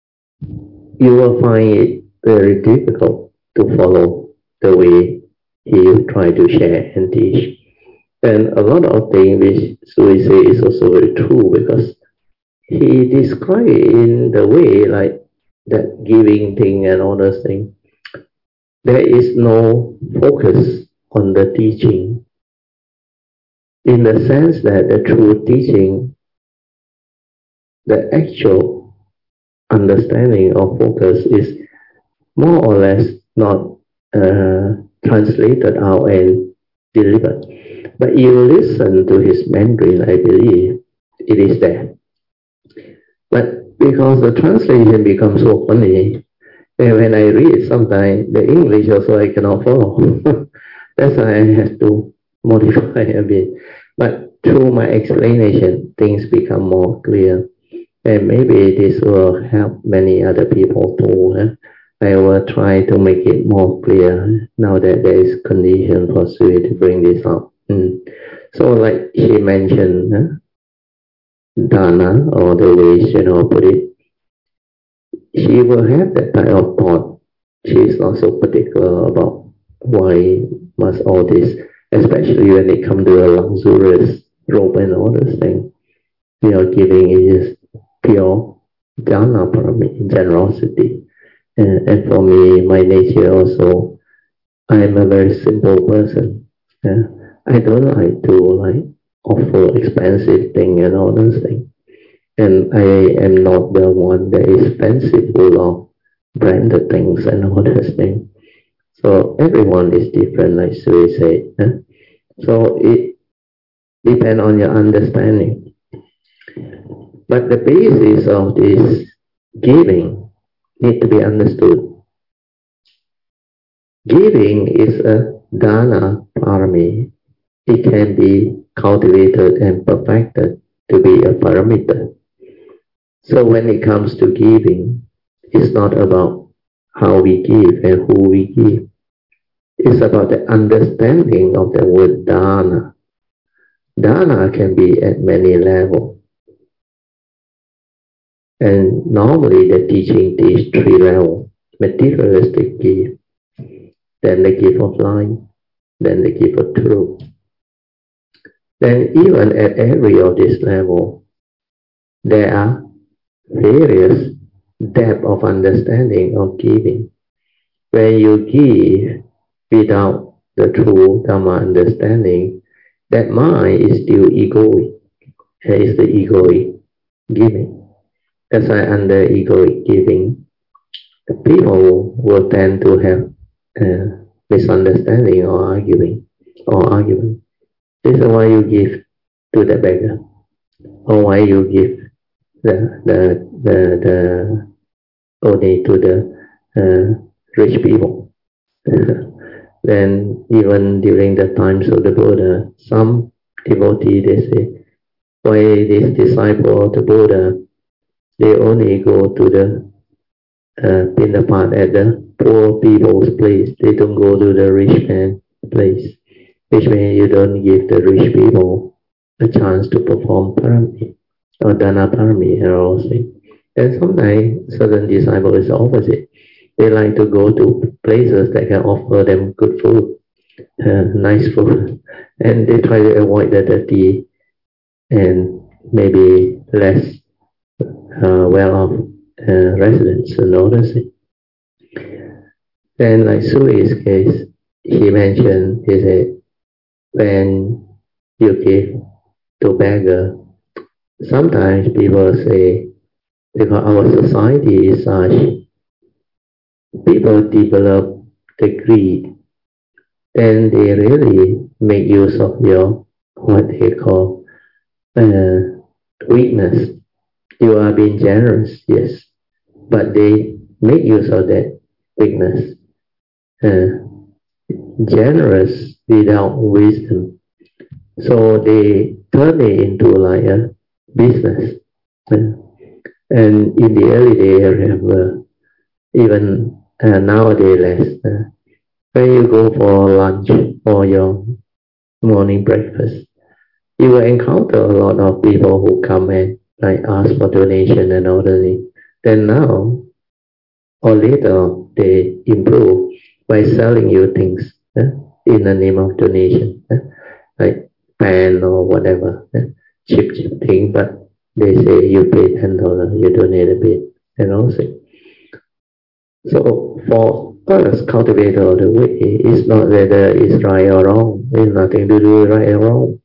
you will find it very difficult to follow the way he try to share and teach. And a lot of things which Sui say is also very true, because he described it in the way like that giving thing and all those things. There is no focus on the teaching, in the sense that the true teaching, the actual understanding of focus is more or less not uh, translated out and delivered. But you listen to his Mandarin, I believe it is there. But because the translation becomes so funny, and when I read sometimes the English also I cannot follow. That's why I have to modify a bit. But through my explanation, things become more clear. And maybe this will help many other people too. Eh? I will try to make it more clear now that there is condition for Sui to bring this up. Mm. So like she mentioned, eh? Dana, or the way Shino put it, she will have that type of thought. She is not so particular about why must all this, especially when it comes to a luxurious robe and all those things. We are giving is pure Dana Parami, generosity. And, and for me, my nature also, I am a very simple person. Yeah? I don't like to like offer expensive things and all those things. And I am not the one that is fanciful of branded things and all those things. So everyone is different, like Sui said. Eh? So it depends on your understanding. But the basis of this giving need to be understood. Giving is a dana parami. It can be cultivated and perfected to be a paramita. So when it comes to giving, it's not about how we give and who we give. It's about the understanding of the word dana. Dana can be at many levels. And normally the teaching teach three levels. Materialistic gift, then the gift of life, then the gift of truth. Then even at every of this level, there are various depth of understanding of giving. When you give without the true Dhamma understanding, that mind is still egoic. It is the egoic giving. As I under egoic giving, people will tend to have uh, misunderstanding or arguing or argument. This is why you give to the beggar, or why you give the the the, the only to the uh, rich people. Then even during the times of the Buddha, some devotee they say, why this disciple of the Buddha, they only go to the uh, Pindapat at the poor people's place. They don't go to the rich man place, which means you don't give the rich people a chance to perform parami or dana parami and all things. And sometimes certain disciples is the opposite. They like to go to places that can offer them good food, uh, nice food, and they try to avoid the dirty and maybe less uh, well-off uh, residents and all those things. Then like Sui's case, he mentioned, he said, when you give to beggar, sometimes people say, because our society is such, people develop the greed, then they really make use of your, what they call, uh, weakness. You are being generous, yes, but they make use of that weakness. Uh, generous without wisdom. So they turn it into like a business. Uh, and in the early days, I remember, even uh, nowadays less, uh, when you go for lunch or your morning breakfast, you will encounter a lot of people who come and like ask for donation and all that. Then now or later they improve by selling you things eh, in the name of donation, eh, like pen or whatever, eh, cheap cheap thing, but they say you pay ten dollars, you donate a bit, and also. So for us, cultivator of the way, it's not whether it's right or wrong. It's nothing to do with right or wrong.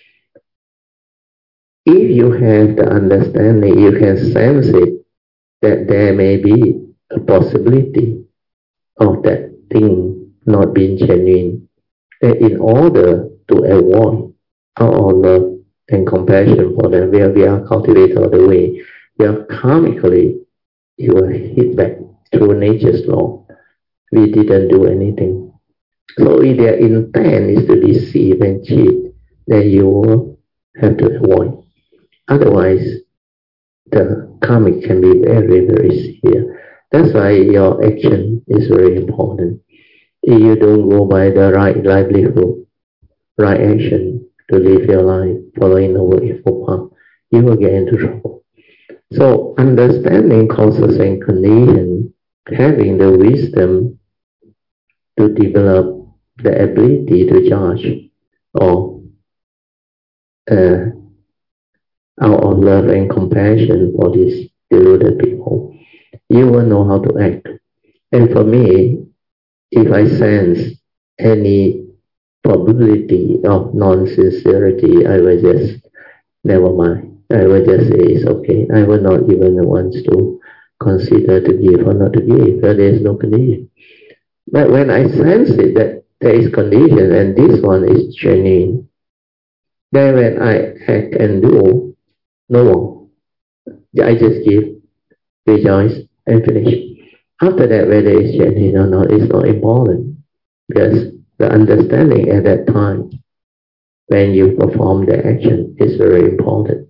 If you have the understanding, you can sense it that there may be a possibility of that thing not being genuine. That in order to avoid our love and compassion for them, where we are cultivated all the way, we are karmically, you will hit back through nature's law. We didn't do anything. So if their intent is to deceive and cheat, then you will have to avoid. Otherwise, the karmic can be very, very severe. That's why your action is very important. If you don't go by the right livelihood, right action to live your life, following the Eightfold Path, you will get into trouble. So understanding causes and conditions, having the wisdom to develop the ability to judge or uh, out of love and compassion for these deluded people, you will know how to act. And for me, if I sense any probability of non-sincerity, I will just, never mind. I will just say it's okay. I will not even want to consider to give or not to give, but there is no condition. But when I sense it that there is condition and this one is genuine, then when I act and do, no more. I just give, rejoice, and finish. After that, whether it's genuine or not, is not important, because the understanding at that time, when you perform the action, is very important.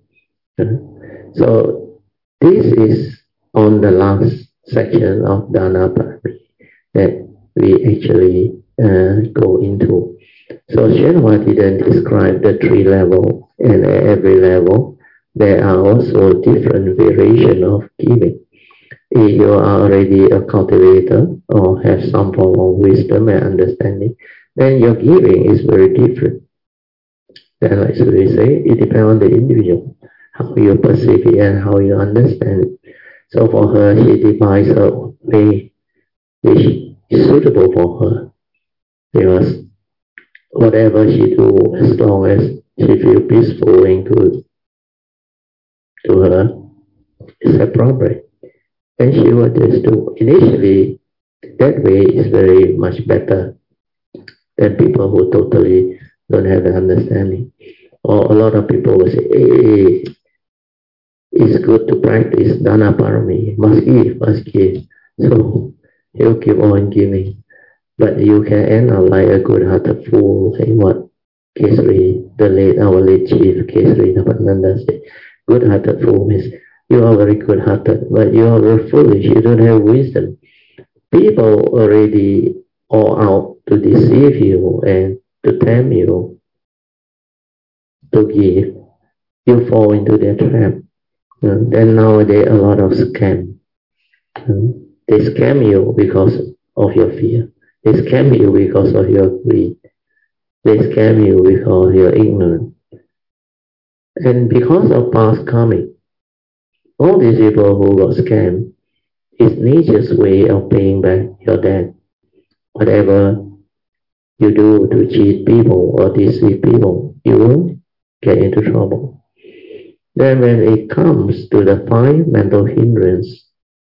So this is on the last section of Dana Parami that we actually uh, go into. So Shenhua didn't describe the three levels, and at every level there are also different variations of giving. If you are already a cultivator or have some form of wisdom and understanding, then your giving is very different. Then, like we say, it depends on the individual, how you perceive it and how you understand it. So for her, she devised a way which is suitable for her, because whatever she do, as long as she feels peaceful and good to her, is appropriate. And she will just do. Initially, that way is very much better than people who totally don't have an understanding. Or a lot of people will say, hey, it's good to practice Dana Parami, must give, must give. So he'll keep on giving. But you can end up like a good-hearted fool, saying what Kesari, the late, our late chief, Kesari Napananda said. Good-hearted fool means you are very good-hearted, but you are very foolish, you don't have wisdom. People already all out to deceive you and to tempt you to give. You fall into their trap. And then nowadays a lot of scam. They scam you because of your fear. They scam you because of your greed. They scam you because you're ignorant. And because of past karmic, all these people who got scammed, it's nature's way of paying back your debt. Whatever you do to cheat people or deceive people, you will get into trouble. Then when it comes to the five mental hindrances,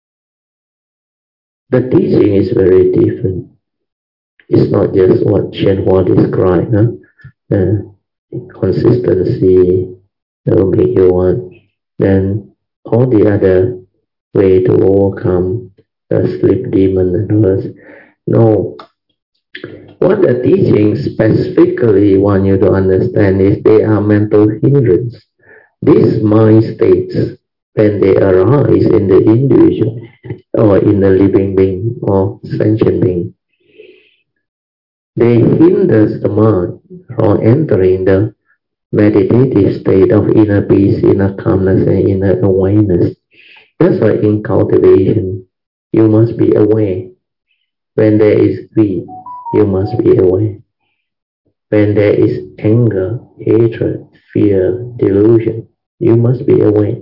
the teaching is very different. It's not just what Shenhua described, huh? uh, consistency that will make you want. Then all the other way to overcome the sleep demon and others. No. What the teaching specifically want you to understand is they are mental hindrance. These mind states, when they arise in the individual or in the living being or sentient being, they hinder the mind from entering the meditative state of inner peace, inner calmness, and inner awareness. That's why in cultivation, you must be aware. When there is greed, you must be aware. When there is anger, hatred, fear, delusion, you must be aware.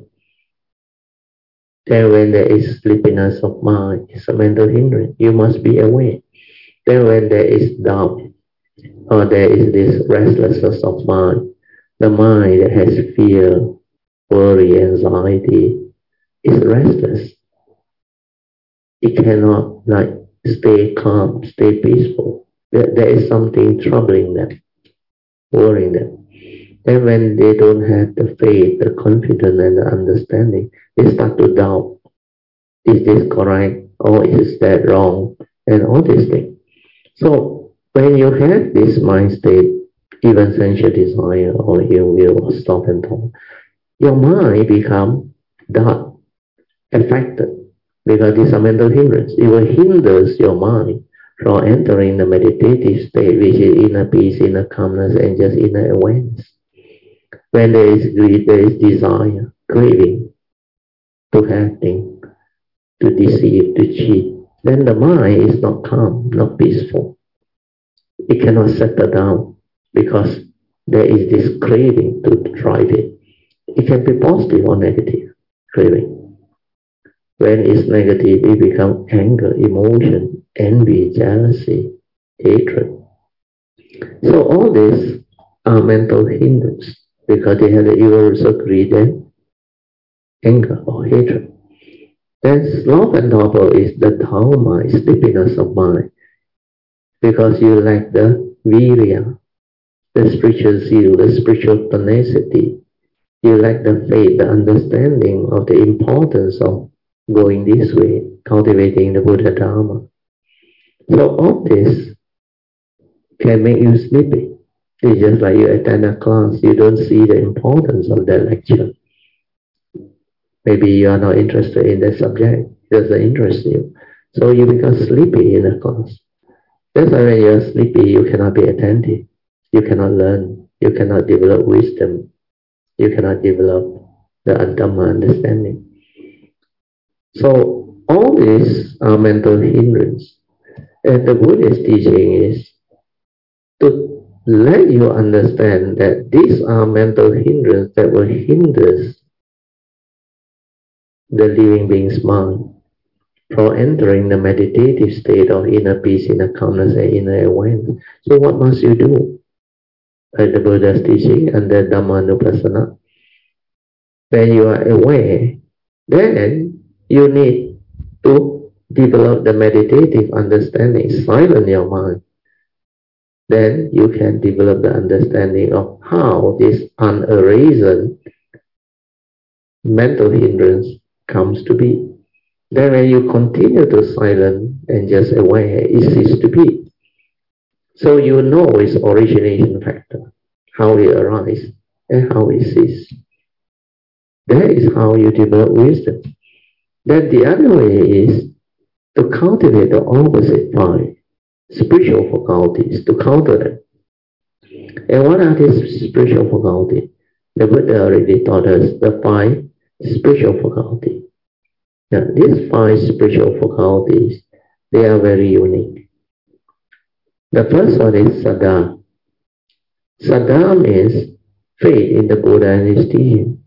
Then when there is sleepiness of mind, it's a mental hindrance, you must be aware. Then when there is doubt, or there is this restlessness of mind, the mind that has fear, worry, anxiety, is restless. It cannot like stay calm, stay peaceful. There, there is something troubling them, worrying them. And when they don't have the faith, the confidence, and the understanding, they start to doubt. Is this correct? Or is that wrong? And all these things. So when you have this mind state, even sensual desire or ill will or stop and talk, your mind becomes dark, affected, because this is a mental hindrance. It will hinder your mind from entering the meditative state, which is inner peace, inner calmness, and just inner awareness. When there is greed, there is desire, craving to have things, to deceive, to cheat. Then the mind is not calm, not peaceful. It cannot settle down because there is this craving to drive it. It can be positive or negative craving. When it's negative, it becomes anger, emotion, envy, jealousy, hatred. So all these are mental hindrances because they have the evil result of greed and anger or hatred. Then sloth and torpor is the dharma, sleepiness of mind, because you lack the virya, the spiritual zeal, the spiritual tenacity. You lack the faith, the understanding of the importance of going this way, cultivating the Buddha Dharma. So all this can make you sleepy. It's just like you attend a class, you don't see the importance of that lecture. Maybe you are not interested in that subject, it doesn't interest you. So you become sleepy in the class. That's why when you're sleepy, you cannot be attentive. You cannot learn. You cannot develop wisdom. You cannot develop the Dhamma understanding. So all these are mental hindrance. And the Buddhist teaching is to let you understand that these are mental hindrance that will hinder the living being's mind from entering the meditative state of inner peace, inner calmness, and inner awareness. So what must you do? Like the Buddha's teaching and the Dhammanupassana. When you are aware, then you need to develop the meditative understanding, silence your mind. Then you can develop the understanding of how this unarisen mental hindrance comes to be. Then when you continue to silence and just aware, it ceases to be. So you know its origination factor, how it arises and how it ceases. That is how you develop wisdom. Then the other way is to cultivate the opposite five spiritual faculties, to counter them. And what are these spiritual faculties? The Buddha already taught us the five spiritual faculties. Now, these five spiritual faculties, they are very unique. The first one is Saddha. Saddha means faith in the Buddha and his teaching.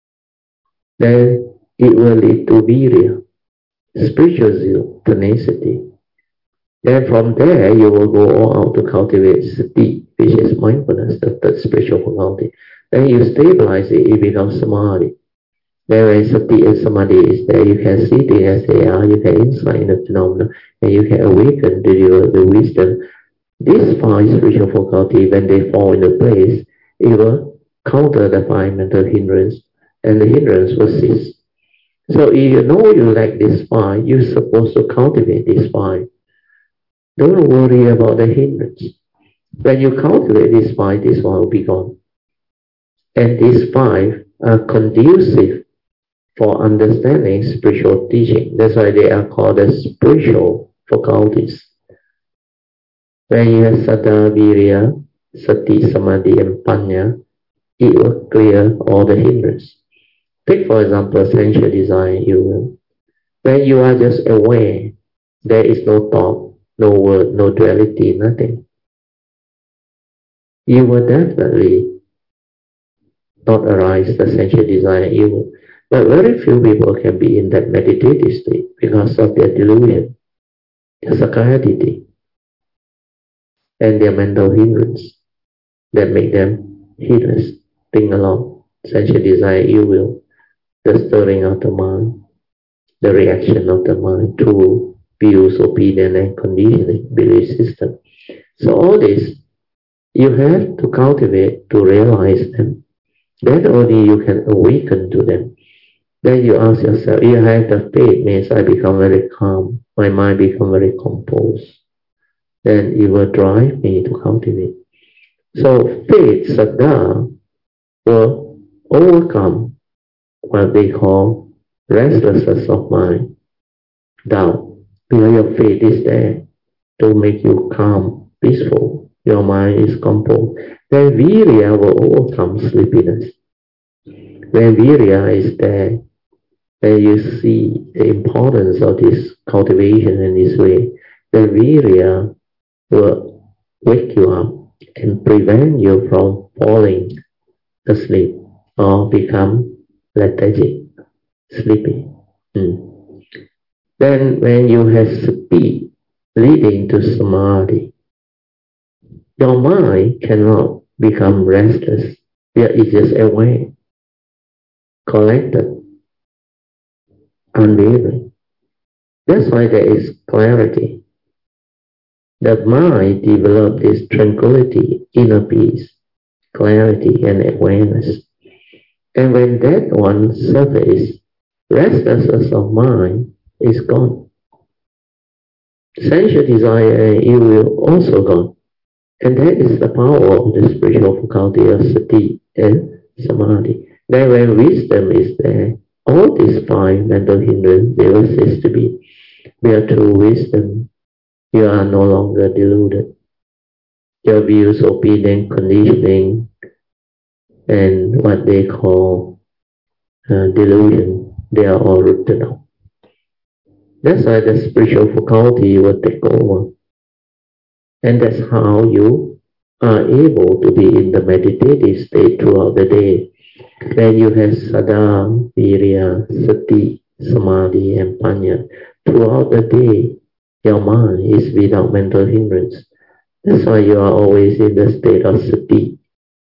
Then it will lead to virya, spiritual zeal, tenacity. Then from there, you will go all out to cultivate sati, which is mindfulness, the third spiritual faculty. Then you stabilize it, it becomes samadhi. Then when sati and samadhi is there, you can see things as they are, you can insight in the phenomena, and you can awaken to develop the wisdom. These five spiritual faculties, when they fall into place, it will counter the five mental hindrance, and the hindrance will cease. So if you know you lack this five, you're supposed to cultivate this five. Don't worry about the hindrance. When you cultivate this five, this one will be gone. And these five are conducive for understanding spiritual teaching. That's why they are called the spiritual faculties. When you have Saddha, Virya, Sati, Samadhi, and Panya, it will clear all the hindrance. Take for example, sensual desire, you will. When you are just aware, there is no thought, no word, no duality, nothing. You will definitely not arise the sensual desire evil. But very few people can be in that meditative state because of their delusion, their sakayaditi, and their mental hindrance that make them heedless, think along, sensual desire, ill will, the stirring of the mind, the reaction of the mind to views, opinion, and conditioning, belief system. So all this, you have to cultivate to realize them. Then only you can awaken to them. Then you ask yourself, if I have the faith, means I become very calm, my mind become very composed. Then it will drive me to cultivate. So faith, saddha, will overcome what they call restlessness of mind, doubt. Because your faith is there to make you calm, peaceful. Your mind is composed. Then virya will overcome sleepiness. When virya is there, then you see the importance of this cultivation in this way. Then virya will wake you up and prevent you from falling asleep or become lethargic, sleepy. Mm. Then when you have speed leading to samadhi, your mind cannot become restless. It is just aware, collected, unwavering. That's why there is clarity. The mind develops this tranquility, inner peace, clarity, and awareness. And when that one surfaces, restlessness of mind is gone. Sensual desire and ill will also gone. And that is the power of the spiritual faculty of sati and samadhi. Then when wisdom is there, all these five mental hindrances, they will cease to be. Where through wisdom, you are no longer deluded. Your views, opinion, conditioning, and what they call uh, delusion, they are all rooted out. That's why the spiritual faculty will take over. And that's how you are able to be in the meditative state throughout the day. When you have saddha, virya, sati, samadhi, and panya, throughout the day, your mind is without mental hindrance. That's why you are always in the state of sati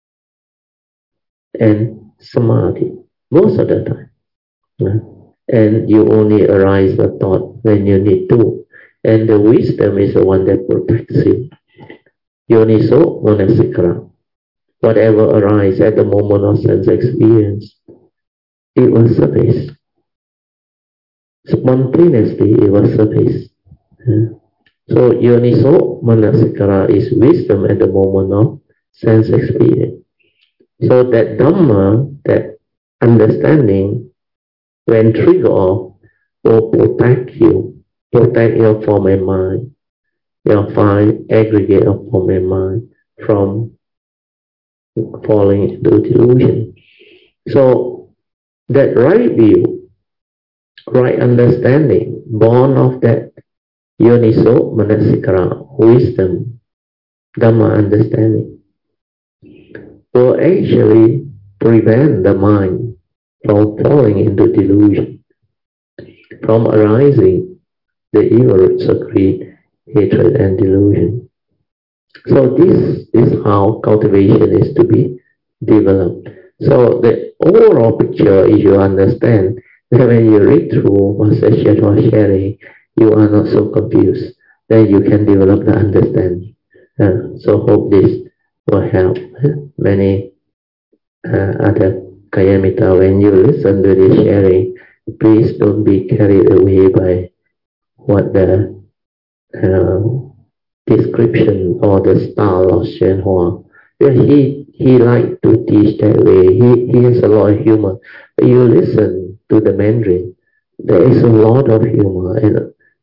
and samadhi, most of the time. And you only arise the thought when you need to. And the wisdom is the one that protects you. Yoniso manasikara. Whatever arises at the moment of sense experience, it will surface. Spontaneously, it will surface. So Yoniso manasikara is wisdom at the moment of sense experience. So that Dhamma, that understanding, when triggered off, will protect you, protect your form and mind, your five aggregate of form and mind from falling into delusion. So that right view, right understanding, born of that Yoniso manasikara, wisdom, Dhamma understanding, will actually prevent the mind from falling into delusion, from arising the evil roots of greed, hatred, and delusion. So this is how cultivation is to be developed. So the overall picture is you understand that when you read through what Session was sharing, you are not so confused. Then you can develop the understanding. Uh, so hope this will help many uh, other Kayamita. When you listen to this sharing, please don't be carried away by what the uh, description or the style of Xuan Hua. He he liked to teach that way. He he has a lot of humor. You listen to the Mandarin, there is a lot of humor, and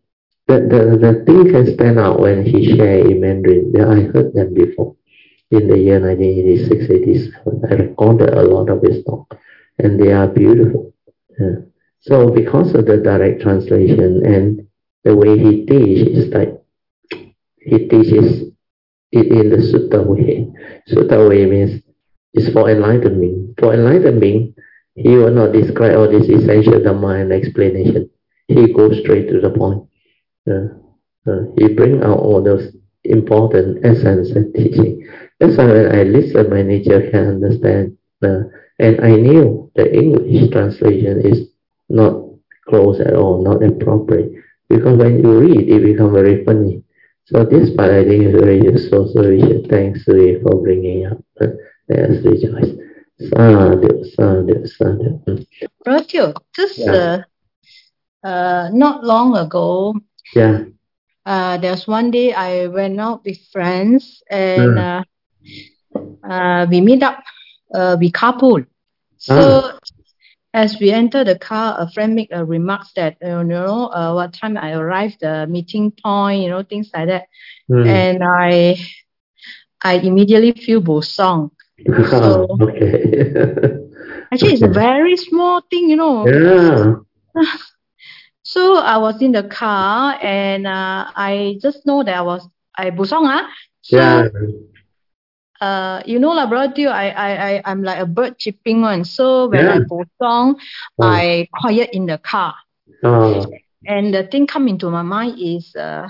the, the, the thing can stand out when he shared in Mandarin. Yeah, I heard them before. In the year nineteen eighty-six eighty-seven, I recorded a lot of his talk, and they are beautiful. Yeah. So because of the direct translation and the way he teaches, like he teaches it in the Sutta way. Sutta way means it's for enlightenment. For enlightenment, he will not describe all this essential Dhamma and explanation. He goes straight to the point. Uh, uh, he brings out all those important essence and teaching. That's why when I listen, my nature can understand. Uh, and I knew the English translation is not close at all, not appropriate. Because when you read, it becomes very funny. So this part I think is very useful. So we should thank Sri for bringing up. Uh, let us rejoice. Sadhu, sadhu, sadhu. Mm. Brother Teo, just Yeah. uh, uh, not long ago, Yeah. uh, there's one day I went out with friends and Mm. uh, uh, we meet up, uh, we carpool. So Ah. as we enter the car, a friend make a remarks that, you know, uh, what time I arrived, the meeting point, you know, things like that. Mm. And I I immediately feel bosong. So Okay. actually it's a Okay. very small thing, you know. Yeah. So I was in the car and uh, I just know that I was I bosong ah. So Yeah. uh you know lah, brother Teo, I I I I'm like a bird chirping one. So when Yeah. I bosong, Oh. I quiet in the car. Oh. And the thing come into my mind is uh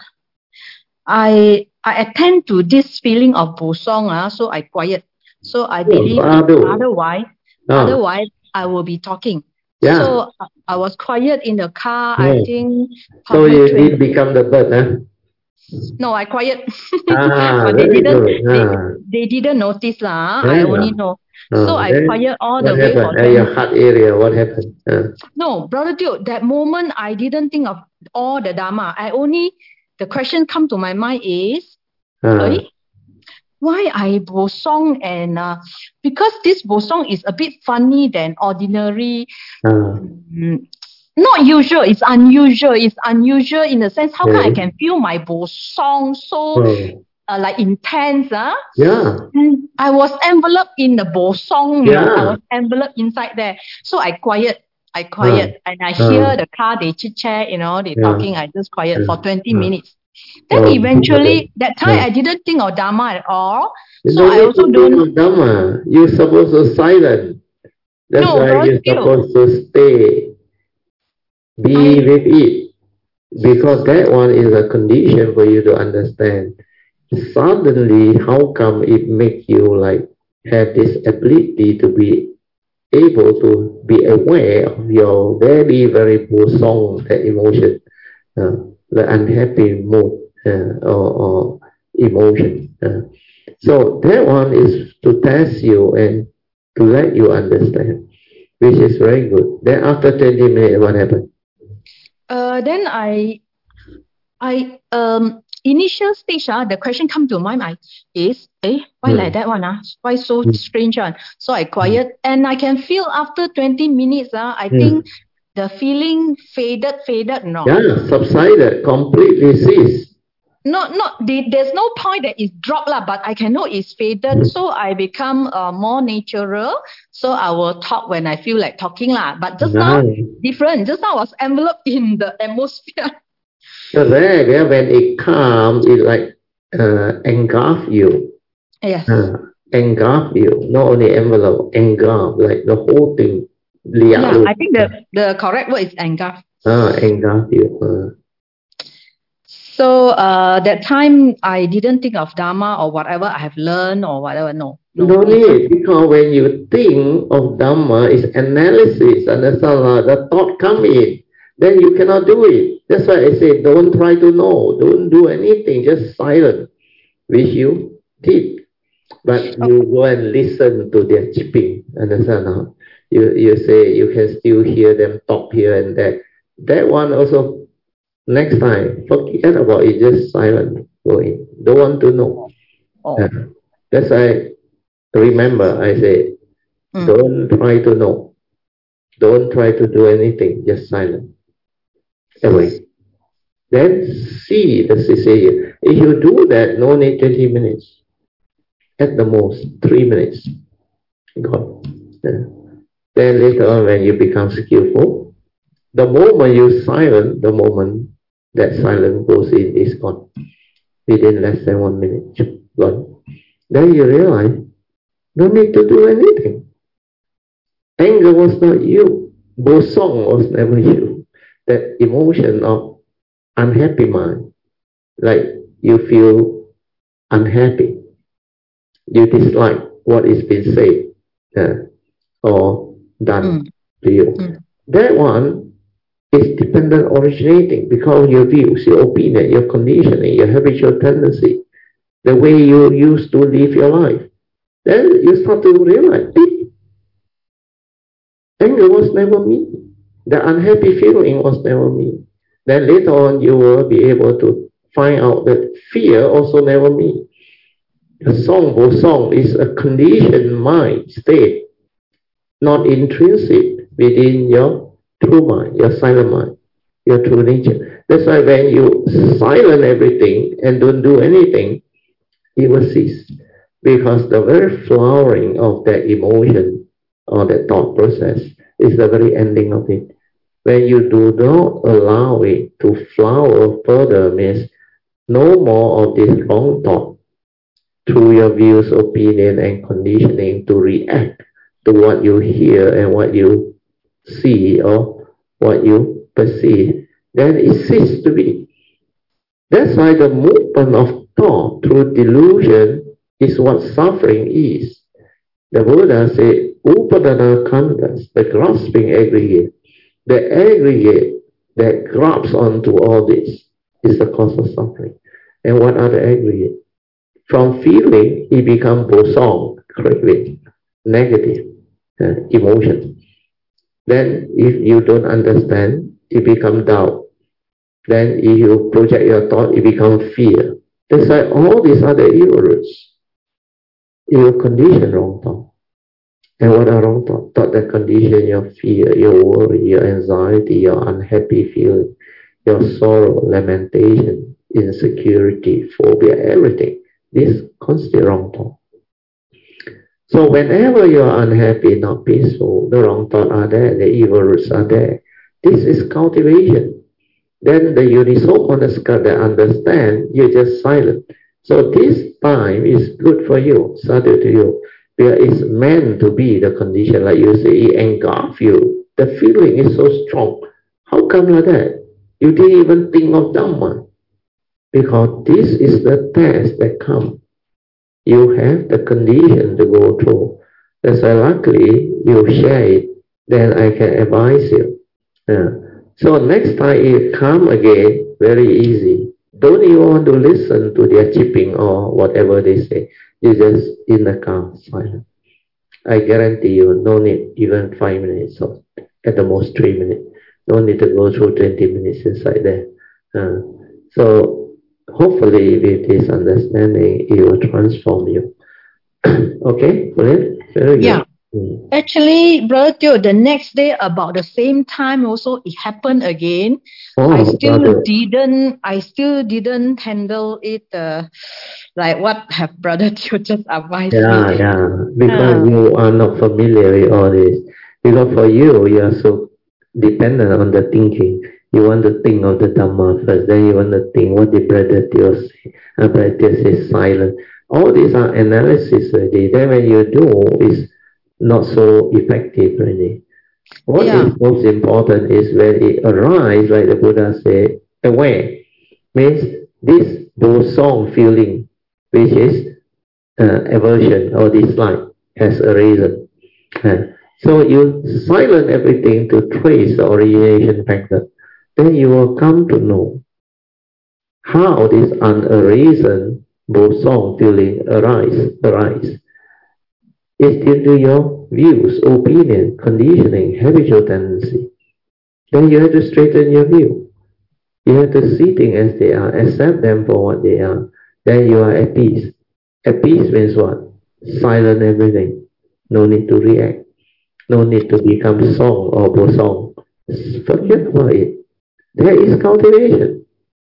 I I attend to this feeling of bosong ah, so I quiet. So I believe if Sadhu. otherwise Oh. otherwise I will be talking. Yeah. So I, I was quiet in the car. Yeah. I think So probably you twenty. did become the bird, huh? No, I quiet. Ah, But they very didn't good. they, Ah. they didn't notice lah. I Yeah. only know. So Ah, I then quiet all what the way for happened at your twenty. heart area? What happened? Ah. No, brother Teo, that moment I didn't think of all the Dharma. I only the question come to my mind is, Ah. eh, why I bosong and uh, because this bosong is a bit funny than ordinary. Ah. mm, Not usual, it's unusual. It's unusual in the sense, how come I Okay. can feel my bosong so Oh. uh, like intense? Huh? Yeah. And I was enveloped in the bosong, you know, I Yeah. was enveloped inside there. So I quiet, I Ah. quiet, and I Ah. hear the car, they chit chat, you know, they Yeah. talking, I just quiet for Ah. twenty Ah. minutes. Then Oh. eventually, that time Ah. I didn't think of Dharma at all. You So don't I need also to think don't, of Dhamma. You're supposed to silent. That's no, why brother you're Teo, supposed to stay. Be I, with it. Because that one is a condition for you to understand. Suddenly, how come it make you like have this ability to be able to be aware of your very, very bosong, that emotion, uh, the unhappy mood uh, or, or emotion. Uh. So that one is to test you and to let you understand, which is very good. Then after twenty minutes, what happened? uh, then I, I, um, initial stage, ah, the question come to my mind is, eh, why Hmm. like that one? Ah? Why so Hmm. strange one? So I quiet, and I can feel after twenty minutes, ah, I Hmm. think the feeling faded, faded, no. Yeah, subsided, completely ceased. Not, not, the, there's no point that it's dropped, lah, but I can know it's faded, so I become uh, more natural. So I will talk when I feel like talking, lah. But just now, Nice. different. Just now I was enveloped in the atmosphere. Correct. Yeah, when it comes, it like uh, engulf you. Yes. Uh, engulf you. Not only envelope, engulf, like the whole thing. Yeah, Liat I think the, the correct word is engulf. Ah, engulf you. Uh. So uh, that time I didn't think of Dharma or whatever I have learned or whatever. No, no. No It's need, because when you think of Dhamma, it's analysis, understand? The thought come in, then you cannot do it. That's why I say, don't try to know, don't do anything, just silent, which you did. But you go and listen to their chipping, understand? Huh? You, you say you can still hear them talk here and there. That one also, next time, forget about it, just silent, go in. Don't want to know. Oh. Uh, that's why, remember, I say, Mm. don't try to know. Don't try to do anything, just silent. Away. Then see the cessation. If you do that, no need twenty minutes. At the most, three minutes. Gone. Yeah. Then later on, when you become skillful, the moment you silent, the moment that silence goes in is gone. Within less than one minute, gone. Then you realize, no need to do anything. Anger was not you. Bosong was never you. That emotion of unhappy mind, like you feel unhappy, you dislike what is being said uh, or done Mm. to you. Mm. That one is dependent originating because of your views, your opinion, your conditioning, your habitual tendency, the way you used to live your life. Then you start to realize, hey, anger was never me. The unhappy feeling was never me. Then later on you will be able to find out that fear also never me. A song or song is a conditioned mind state, not intrinsic within your true mind, your silent mind, your true nature. That's why when you silence everything and don't do anything, it will cease. Because the very flowering of that emotion or that thought process is the very ending of it. When you do not allow it to flower further, means no more of this wrong thought through your views, opinion, and conditioning to react to what you hear and what you see or what you perceive, then it ceases to be. That's why the movement of thought through delusion is what suffering is. The Buddha said, Upadana khandhas, the grasping aggregate, the aggregate that grabs onto all this is the cause of suffering. And what are the aggregate? From feeling, it becomes bosong, craving, negative uh, emotion. Then if you don't understand, it becomes doubt. Then if you project your thought, it becomes fear. That's why all these other evil roots, you condition wrong thought. And what are wrong thought? Thought that condition your fear, your worry, your anxiety, your unhappy feeling, your sorrow, lamentation, insecurity, phobia, everything. This constitutes wrong thought. So whenever you are unhappy, not peaceful, the wrong thoughts are there, the evil roots are there. This is cultivation. Then the Yunisomanasika that understand, you just silent. So this time is good for you, sadhu to you. Because it's meant to be the condition, like you say, it engulfs you. The feeling is so strong. How come like that? You didn't even think of Dhamma. Because this is the test that comes. You have the condition to go through. That's why luckily you share it, then I can advise you. Uh, so next time it come again, very easy. Don't even want to listen to their chipping or whatever they say. You just in the car, silent. I guarantee you, no need even five minutes or at the most three minutes. No need to go through twenty minutes inside there. Uh, so hopefully with this understanding, it will transform you. Okay, brilliant. Very good. Yeah. Mm. Actually, Brother Teo, the next day about the same time also it happened again. Oh, I still brother. didn't I still didn't handle it uh, like what have Brother Teo just advised Yeah, me. yeah. Because Uh, you are not familiar with all this. Because for you, you are so dependent on the thinking. You want to think of the Dhamma first, then you want to think what did Brother Teo say. And Brother Teo says silent. All these are analysis already. Then when you do, it's not so effective really. What yeah. is most important is when it arises, like the Buddha said, aware. Means this bosong feeling, which is uh, aversion or dislike, has arisen. Uh, so you silence everything to trace the origination factor. Then you will come to know how this unarisen bosong feeling arise, arise. It's due to your views, opinion, conditioning, habitual tendency. Then you have to straighten your view. You have to see things as they are, accept them for what they are. Then you are at peace. At peace means what? Silent everything. No need to react. No need to become song or bosong. Forget about it. There is cultivation.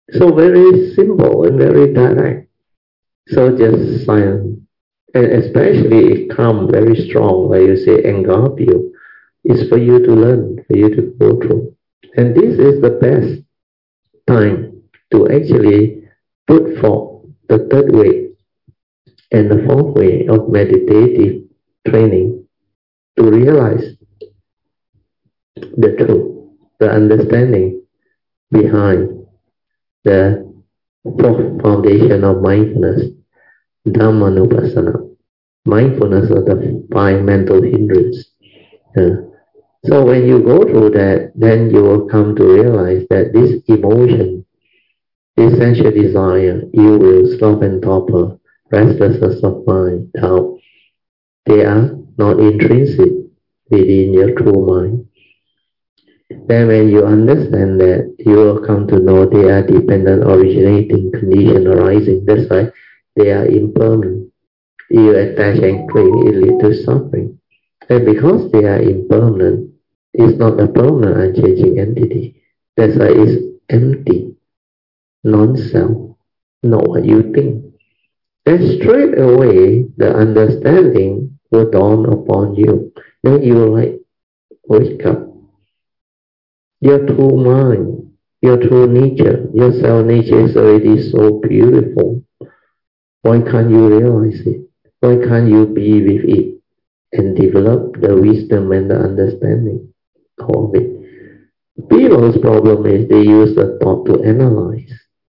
So very simple and very direct. So just silence. And especially it comes very strong, like you say, engulf you. It's for you to learn, for you to go through. And this is the best time to actually put forth the third way and the fourth way of meditative training to realize the truth, the understanding behind the fourth foundation of mindfulness, Dhammanupassana, mindfulness of the five mental hindrances. Uh, so when you go through that, then you will come to realize that this emotion, this sensual desire, ill will, sloth and torpor, restlessness of mind, doubt, they are not intrinsic within your true mind. Then when you understand that, you will come to know they are dependent, originating, condition arising. That's why they are impermanent. You attach and cling, it leads to suffering. And because they are impermanent, it's not a permanent, unchanging entity. That's why it's empty, non-self, not what you think. Then straight away, the understanding will dawn upon you. Then you will like, wake up. Your true mind, your true nature, your self nature is already so beautiful. Why can't you realize it? Why can't you be with it and develop the wisdom and the understanding of it? People's problem is they use the thought to analyze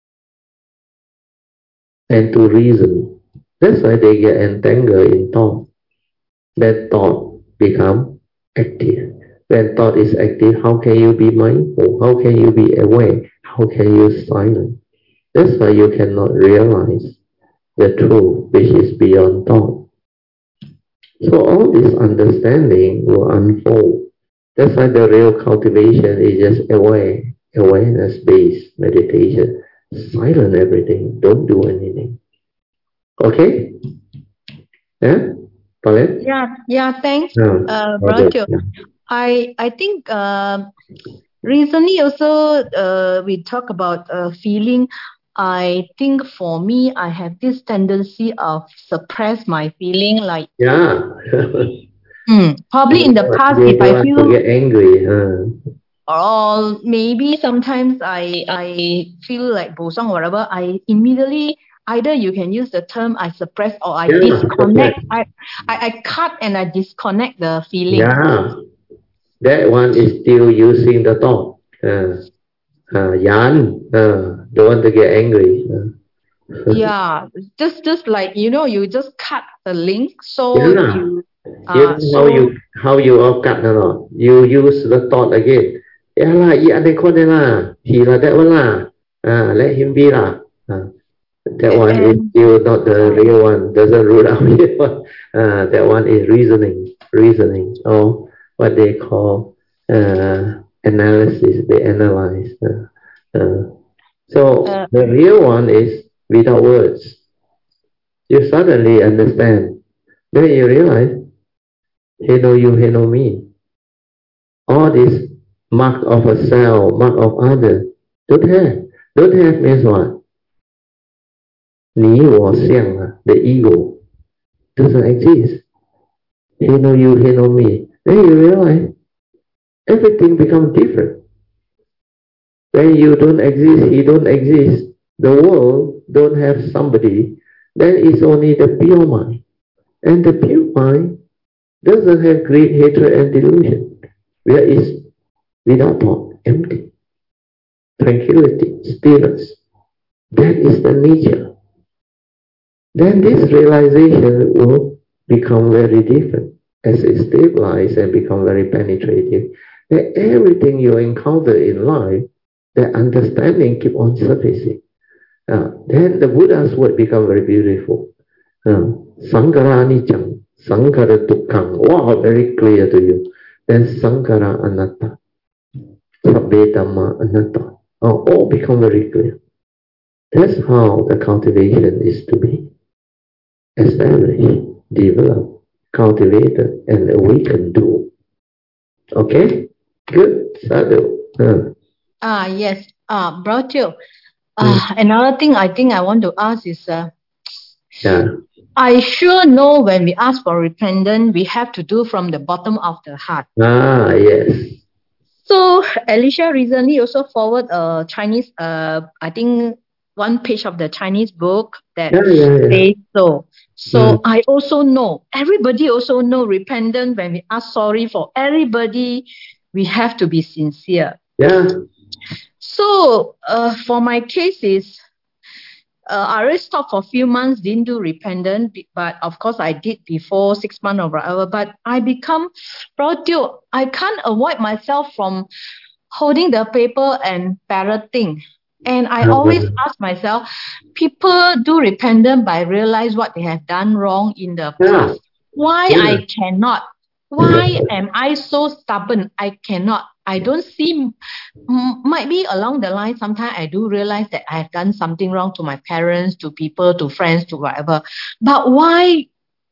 and to reason. That's why they get entangled in thought. That thought become active. When thought is active, how can you be mindful? How can you be aware? How can you silence? That's why you cannot realize the truth which is beyond thought. So all this understanding will unfold. That's why the real cultivation is just aware, awareness-based meditation. Silence everything. Don't do anything. Okay? Yeah? Paulette? Yeah, yeah, thanks, No. uh, Okay. Brother. I I think uh, recently also uh, we talk about uh, feeling. I think for me, I have this tendency of suppress my feeling. Like Yeah. mm, probably in the past, You if don't I want to feel, get angry. Huh? or maybe sometimes I I feel like bosong or whatever, I immediately either you can use the term I suppress or I Yeah, disconnect. suppress. I, I I cut and I disconnect the feeling. Yeah. That one is still using the thought. Uh, uh, Yan, uh, don't want to get angry. Uh, Yeah, just just like you know, you just cut the link, so yeah. you You uh know how you so how you all cut or not? You use the thought again. Yeah lah, yeah, they call it lah. He lah, that one lah. Uh, let him be lah. Uh, that one is and still not the uh, real one. Doesn't rule out the one. Uh, that one is reasoning, reasoning, or what they call uh, analysis. They analyze. Uh, uh, so uh, the real one is without words. You suddenly understand. Then you realize, he know you, he know me. All this mark of a self, mark of other, don't have. Don't have means what? 你我相 ah, the ego doesn't exist. He know you, he know me. Then you realize everything becomes different. When you don't exist, he don't exist. The world don't have somebody. Then it's only the pure mind. And the pure mind doesn't have greed, hatred, and delusion. Where is without thought, empty. Tranquility, stillness. That is the nature. Then this realization will become very different as it stabilizes and become very penetrative. That everything you encounter in life, that understanding keep on surfacing. Uh, then the Buddha's word become very beautiful. Uh, Sankhara anicca, Sankhara dukkha. Wow, very clear to you. Then Sankhara anatta, sabbe dhamma anatta. Oh, all become very clear. That's how the cultivation is to be established, developed, cultivated, and awakened to. Okay? Good. Sadhu. Uh. ah yes, ah Brother. Uh, another thing I think I want to ask is, uh, yeah. I sure know when we ask for repentance, we have to do from the bottom of the heart. Ah, yes. So Alicia recently also forward a Chinese, uh, I think one page of the Chinese book that Yeah, yeah, yeah. says so. So Mm. I also know, everybody also know repentance when we ask sorry for everybody, we have to be sincere. Yeah. So uh, for my case is, uh, I already stopped for a few months, didn't do repentance, but of course I did before six months or whatever. But I become, Bro, I can't avoid myself from holding the paper and parroting. And I always ask myself, people do repentance by realize what they have done wrong in the Yeah. past. Why Yeah. I cannot? Why am I so stubborn? I cannot. I don't see, m- might be along the line, sometimes I do realize that I have done something wrong to my parents, to people, to friends, to whatever. But why?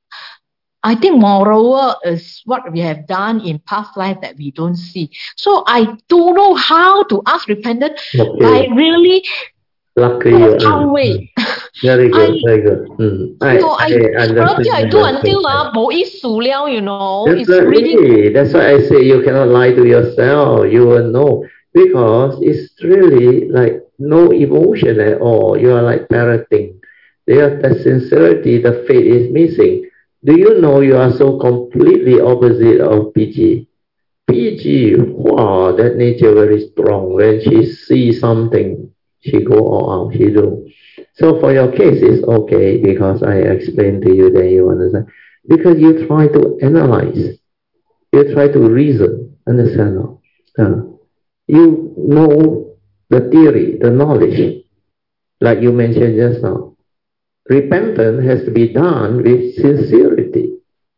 I think moreover is what we have done in past life that we don't see. So I don't know how to ask repentance Okay. by really Lucky you profound are. way. Very good, I very good. Mm. I, so I, I understand. I do your until concern. ah, 冇意思了, you know. It's really Definitely. That's why I say you cannot lie to yourself. You will know. Because it's really like no emotion at all. You are like parroting. There, the sincerity, the faith is missing. Do you know you are so completely opposite of P G? P G, wow, that nature very strong. When she sees something, she go all out, she do. So for your case, it's okay because I explained to you that you understand. Because you try to analyze, you try to reason, understand? No? Uh, you know the theory, the knowledge, like you mentioned just now. Repentance has to be done with sincerity,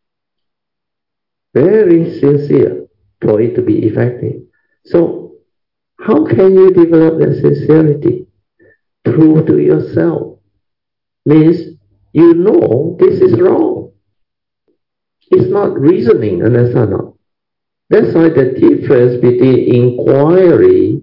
very sincere for it to be effective. So how can you develop that sincerity? Prove to yourself. Means you know this is wrong. It's not reasoning, understand? No? That's why the difference between inquiry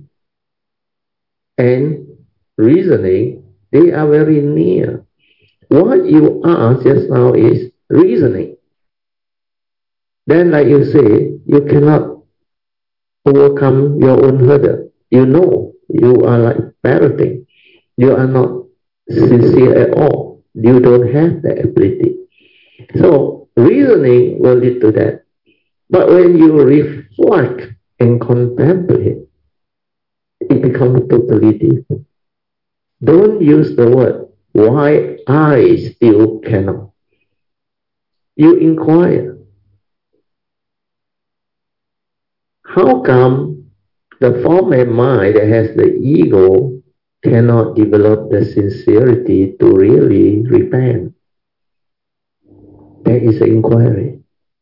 and reasoning, they are very near. What you ask just now is reasoning. Then, like you say, you cannot overcome your own hurdle. You know, you are like parroting. You are not sincere at all. You don't have that ability. So, reasoning will lead to that. But when you reflect and contemplate, it becomes totally different. Don't use the word, why I still cannot. You inquire, how come the former mind that has the ego cannot develop the sincerity to really repent? That is an inquiry.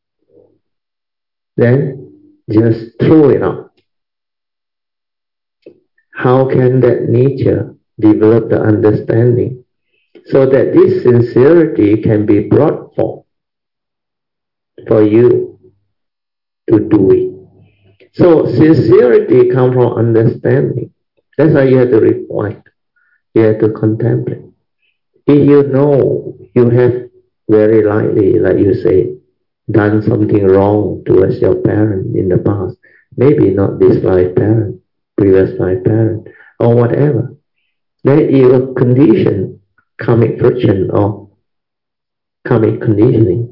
Then just throw it out. How can that nature develop the understanding so that this sincerity can be brought forth for you to do it? So sincerity comes from understanding. That's why you have to reflect. You have to contemplate. If you know you have very likely, like you say, done something wrong towards your parent in the past, maybe not this life parent, previous life parent, or whatever, then it will condition karmic friction or karmic conditioning.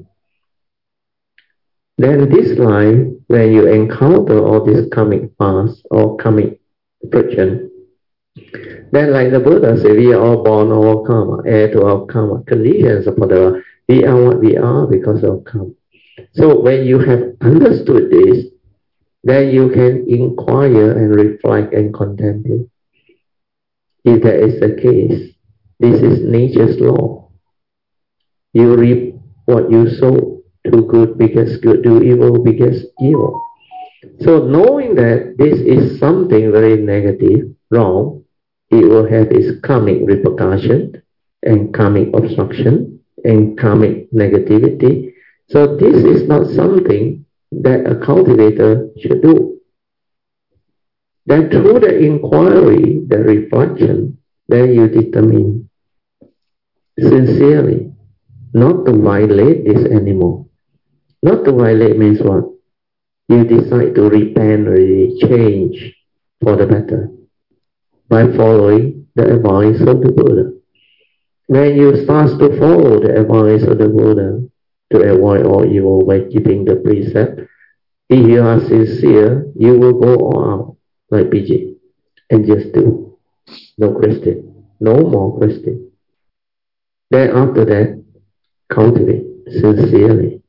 Then this life, when you encounter all this karmic past or karmic friction, then like the Buddha said, we are all born of our karma, heir to our karma, conditions upon the we are what we are because of karma. So when you have understood this, then you can inquire and reflect and contemplate. If that is the case, this is nature's law. You reap what you sow. Do good begets good, do evil begets evil. So knowing that this is something very negative, wrong, it will have its karmic repercussion and karmic obstruction and karmic negativity. So this is not something that a cultivator should do. Then through the inquiry, the reflection, then you determine sincerely not to violate this anymore. Not to violate means what? You decide to repent or change for the better by following the advice of the Buddha. When you start to follow the advice of the Buddha to avoid all evil by keeping the precept, if you are sincere, you will go all out like P J and just do. No question. No more question. Then after that, cultivate sincerely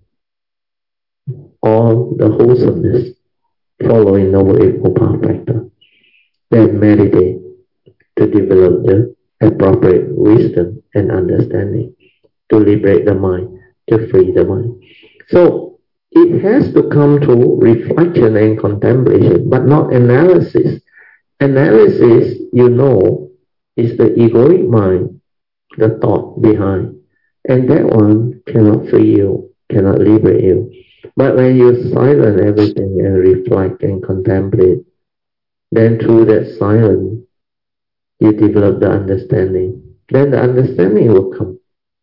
all the wholesomeness following Noble Eightfold Path factor. Then meditate to develop the appropriate wisdom and understanding to liberate the mind, to free the mind. So it has to come to reflection and contemplation, but not analysis. Analysis, you know, is the egoic mind, the thought behind. And that one cannot free you, cannot liberate you. But when you silence everything and reflect and contemplate, then through that silence, you develop the understanding. Then the understanding will come.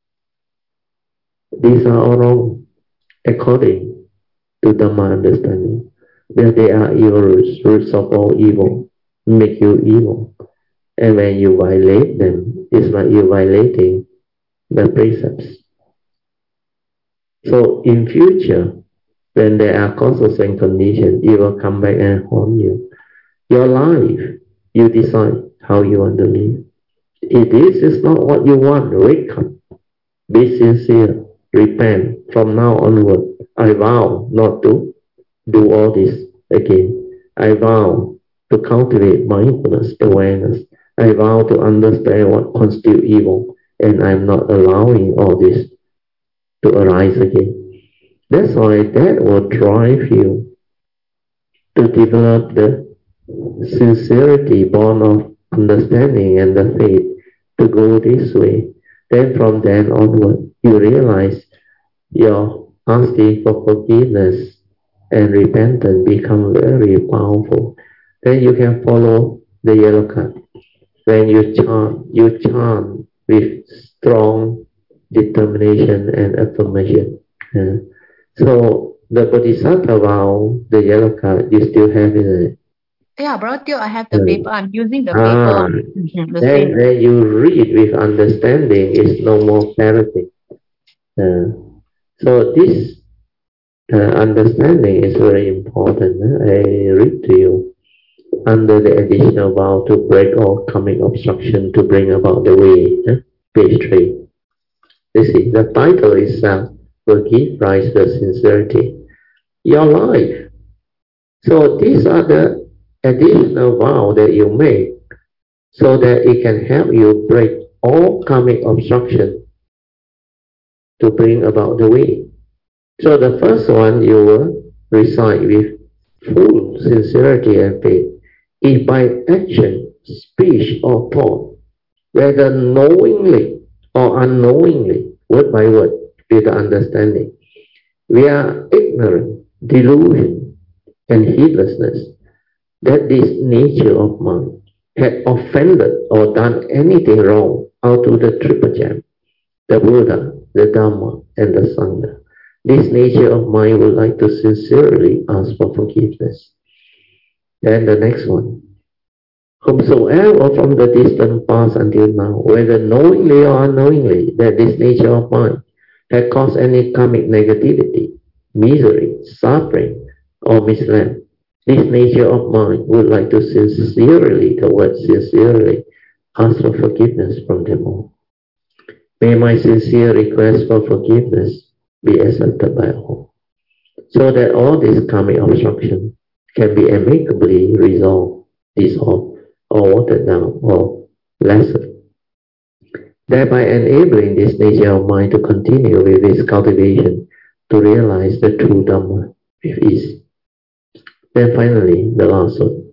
These are all wrong, according to Dhamma understanding. That they are evil roots, roots of all evil, make you evil. And when you violate them, it's like you're violating the precepts. So in future, when there are causes and conditions, it will come back and harm you. Your life, you decide how you want to live. If this is not what you want, wake up. Be sincere. Repent. From now onward, I vow not to do all this again. I vow to cultivate mindfulness, awareness. I vow to understand what constitutes evil, and I'm not allowing all this to arise again. That's why that will drive you to develop the sincerity born of understanding and the faith to go this way. Then from then onward, you realize your asking for forgiveness and repentance become very powerful. Then you can follow the yellow card. When you chant, you chant with strong determination and affirmation. Uh, so the Bodhisattva vow, the yellow card, you still have it. Yeah, Brother Teo, I have the uh, paper. I'm using the ah, paper. The then when you read with understanding, it's no more parroting. Uh, so this uh, understanding is very important. Uh, I read to you. Under the additional vow to break all karmic obstruction to bring about the way. Uh, page three. You see, the title itself will give rise to sincerity. Your life. So these are the additional vow that you make so that it can help you break all karmic obstruction to bring about the way. So the first one you will recite with full sincerity and faith. If by action, speech or thought, whether knowingly or unknowingly, word by word, with the understanding, we are ignorant, delusion, and heedlessness, that this nature of mind had offended or done anything wrong out of the triple gem, the Buddha, the Dhamma, and the Sangha. This nature of mind would like to sincerely ask for forgiveness. Then the next one. Whomsoever from the distant past until now, whether knowingly or unknowingly, that this nature of mind had caused any karmic negativity, misery, suffering, or misled, this nature of mind would like to sincerely, the word sincerely, ask for forgiveness from them all. May my sincere request for forgiveness be accepted by all, so that all this karmic obstruction can be amicably resolved, dissolved, or watered down, or lessened, thereby enabling this nature of mind to continue with its cultivation to realize the true Dhamma with ease. Then finally, the last one.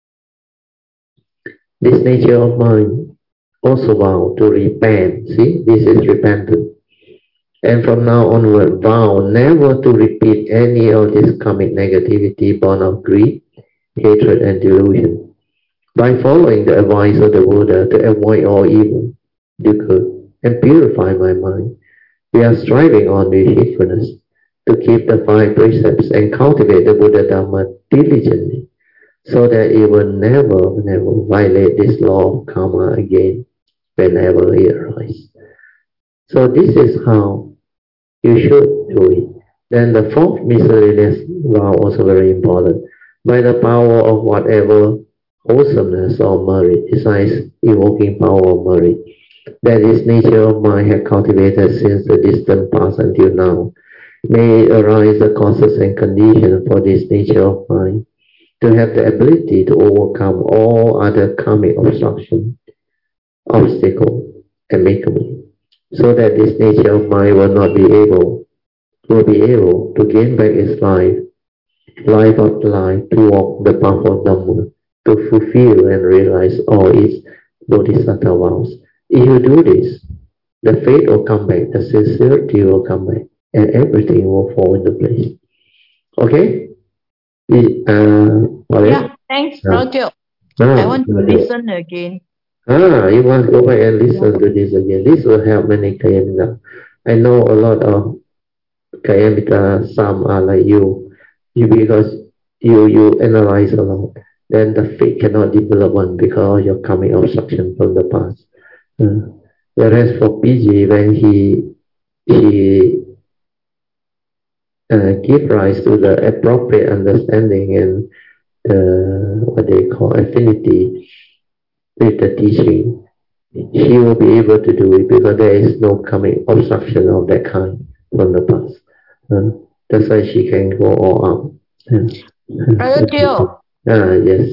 This nature of mind also vow to repent. See, this is repentance. And from now onward, vow never to repeat any of this karmic negativity born of greed, hatred, and delusion. By following the advice of the Buddha to avoid all evil, do good, and purify my mind, we are striving on with heedfulness to keep the five precepts and cultivate the Buddha Dharma diligently, so that it will never, never violate this law of karma again whenever it arises. So this is how you should do it. Then the fourth miscellaneous vow also very important. By the power of whatever wholesomeness or merit, besides evoking power of merit, that this nature of mind had cultivated since the distant past until now, may arise the causes and conditions for this nature of mind to have the ability to overcome all other karmic obstruction, obstacle, and make way, so that this nature of mind will not be able, will be able to gain back its life, life after life, to walk the path of Dhamma, to fulfill and realize all its bodhisattva vows. If you do this, the faith will come back, the sincerity will come back, and everything will fall into place. Okay? Uh, yeah, thanks, Roger. Ah, I want to listen again. Ah, you want to go back and listen yeah. to this again. This will help many Kayamita. I know a lot of Kayamita, some are like you, you because you you analyze a lot. Then the faith cannot develop one because of your karmic obstruction from the past. Uh, whereas for P G, when he he uh, give rise to the appropriate understanding and the what they call affinity with the teaching, he will be able to do it because there is no karmic obstruction of that kind from the past. Uh, that's why she can go all out. Brother Teo. Ah, yes.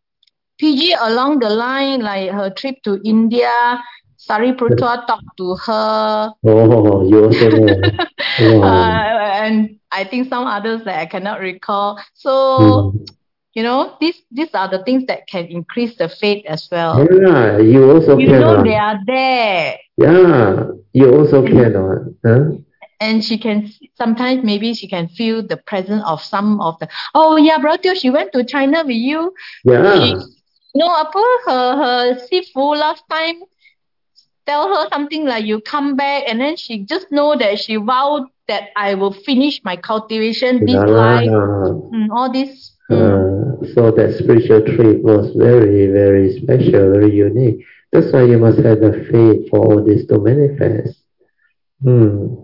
P G along the line, like her trip to India, Sariputra talked to her. Oh, you also know. Wow. uh, and I think some others that I cannot recall. So, mm. you know, these these are the things that can increase the faith as well. Yeah, you also you cannot. know they are there. Yeah, you also and, cannot. Huh? And she can, sometimes maybe she can feel the presence of some of the, oh yeah, brother, she went to China with you. Yeah. She, you know, apa, her, her sifu last time tell her something like you come back, and then she just know that she vowed that I will finish my cultivation this yeah. life, mm, all this. Mm. Uh, so that spiritual trip was very, very special, very unique. That's why you must have the faith for all this to manifest. Hmm.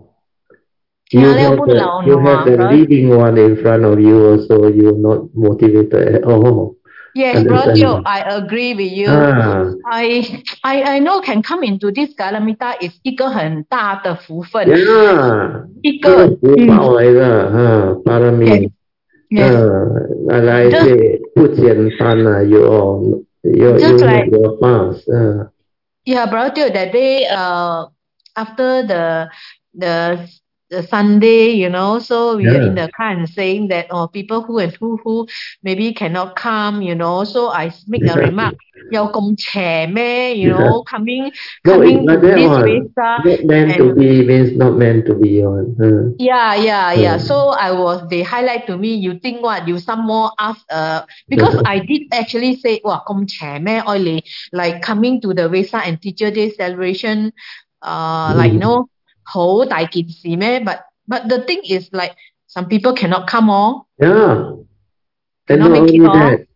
You have the, you have the leading one in front of you also, you're not motivated at all. Yes, Roger, I agree with you. Ah. I, I, I know can come into this Galamita is 一个很大的福分。 Yeah. 一个福报来的哈，巴拉米。嗯，那来这不简单啊，有有有有 fast， 嗯。 Yeah, brother, that day, uh, after the the the Sunday, you know, so we yeah. are in the car and saying that, oh, people who and who who maybe cannot come, you know, so I make a remark, 有咁邪咩, you know, coming coming no, to this Vesa. Not meant to be means not meant to be on. Uh. Yeah, yeah, yeah. So I was, they highlight to me, you think what, you some more ask, uh, because I did actually say, 哇咁邪咩, oily, like coming to the Vesa and Teacher Day celebration, uh, mm. like, you know, 好大件事咩? But but the thing is like some people cannot come on. Yeah. And not not only that, on.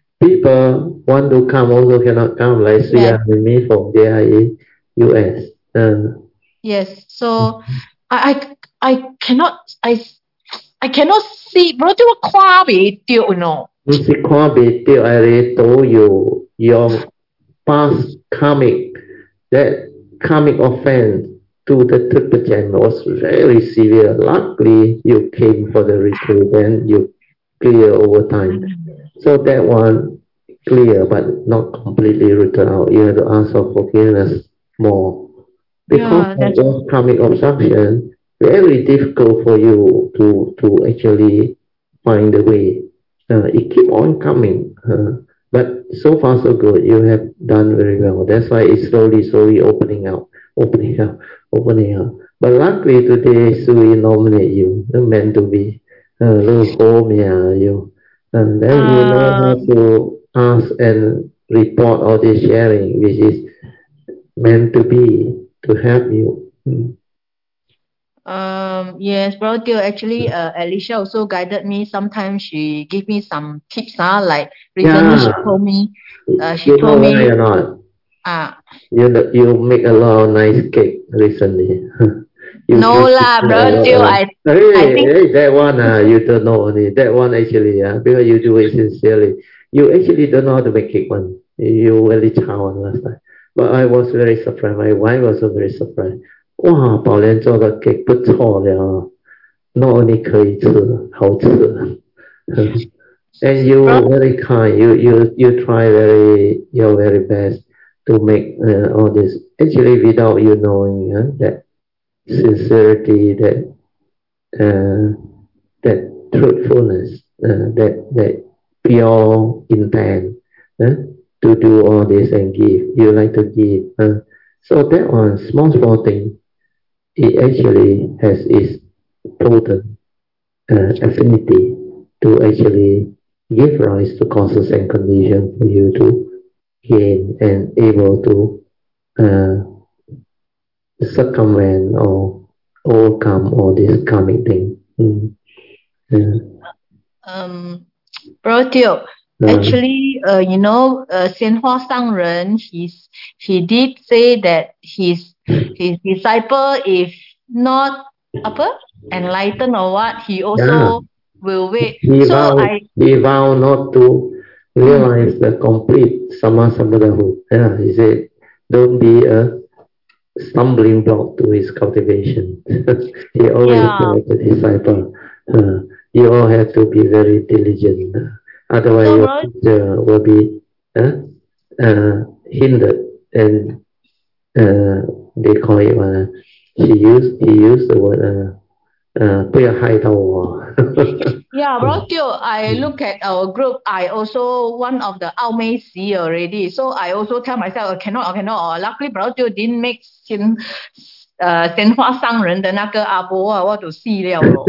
People want to come also cannot come, like Sriya yeah. and me from the I A U S. Uh. Yes. So I I I cannot I I cannot see. Bro, do what 跨別掉 no? 唔是跨別掉，係你都有 your past karmic, that karmic offense to the triple gem was very severe. Luckily, you came for the retreat and you clear over time. So that one clear, but not completely written out. You have to ask for forgiveness more. Because yeah, of those karmic obstruction, very difficult for you to, to actually find the way. Uh, it keep on coming. Uh, but so far so good. You have done very well. That's why it's slowly, slowly opening out, opening up, opening up. But luckily today, Sui nominate you. Not meant to be. Uh, little home, yeah, you. And then uh, you know how to ask and report all this sharing, which is meant to be, to help you. Mm. Um, yes, Brother Teo, actually, uh, Alicia also guided me. Sometimes she give me some tips, uh, like recently she Yeah. told me, uh, she You know told why me, or not? uh, You know, you make a lot of nice cake recently. you no give lah, people a Brother lot Teo, of, I, I hey, think, hey, that one, uh, you don't know only. That one actually, uh, because you do it sincerely. You actually don't know how to make cake one. You really child one last time. But I was very surprised. My wife was also very surprised. 哇，宝莲做的 cake 不错了 ，not only 可以吃，好吃。And you Brother, very kind. You you you try very your very best to make uh, all this. Actually, without you knowing uh, that sincerity, that uh, that truthfulness, uh, that that pure intent uh, to do all this and give. You like to give. Uh, so that one small small thing. It actually has its potent uh, affinity to actually give rise to causes and conditions for you to gain and able to uh, circumvent or overcome all this karmic thing. Mm. Yeah. um, Brother Teo, Uh, actually, uh, you know, uh, Xianhua Sangren, he's, he did say that his, his disciple, if not, apa, enlightened or what, he yeah, also will wait. he So vow I, he vow not to realize the complete sama samadahood. Yeah, he said, don't be a stumbling block to his cultivation. He always yeah, tells the disciple, uh, you all have to be very diligent. Otherwise, so your Brother, future will be uh, uh, hindered. And uh, they call it, uh, she used, he used the word, uh, uh, 不要害到我. yeah, Brother Teo, I look at our group, I also one of the Ao Mei Si already. So I also tell myself, I cannot, I cannot. Oh, luckily, Brother Teo didn't make Xin, uh, 鲜花商人的那个阿伯啊，我就死了咯。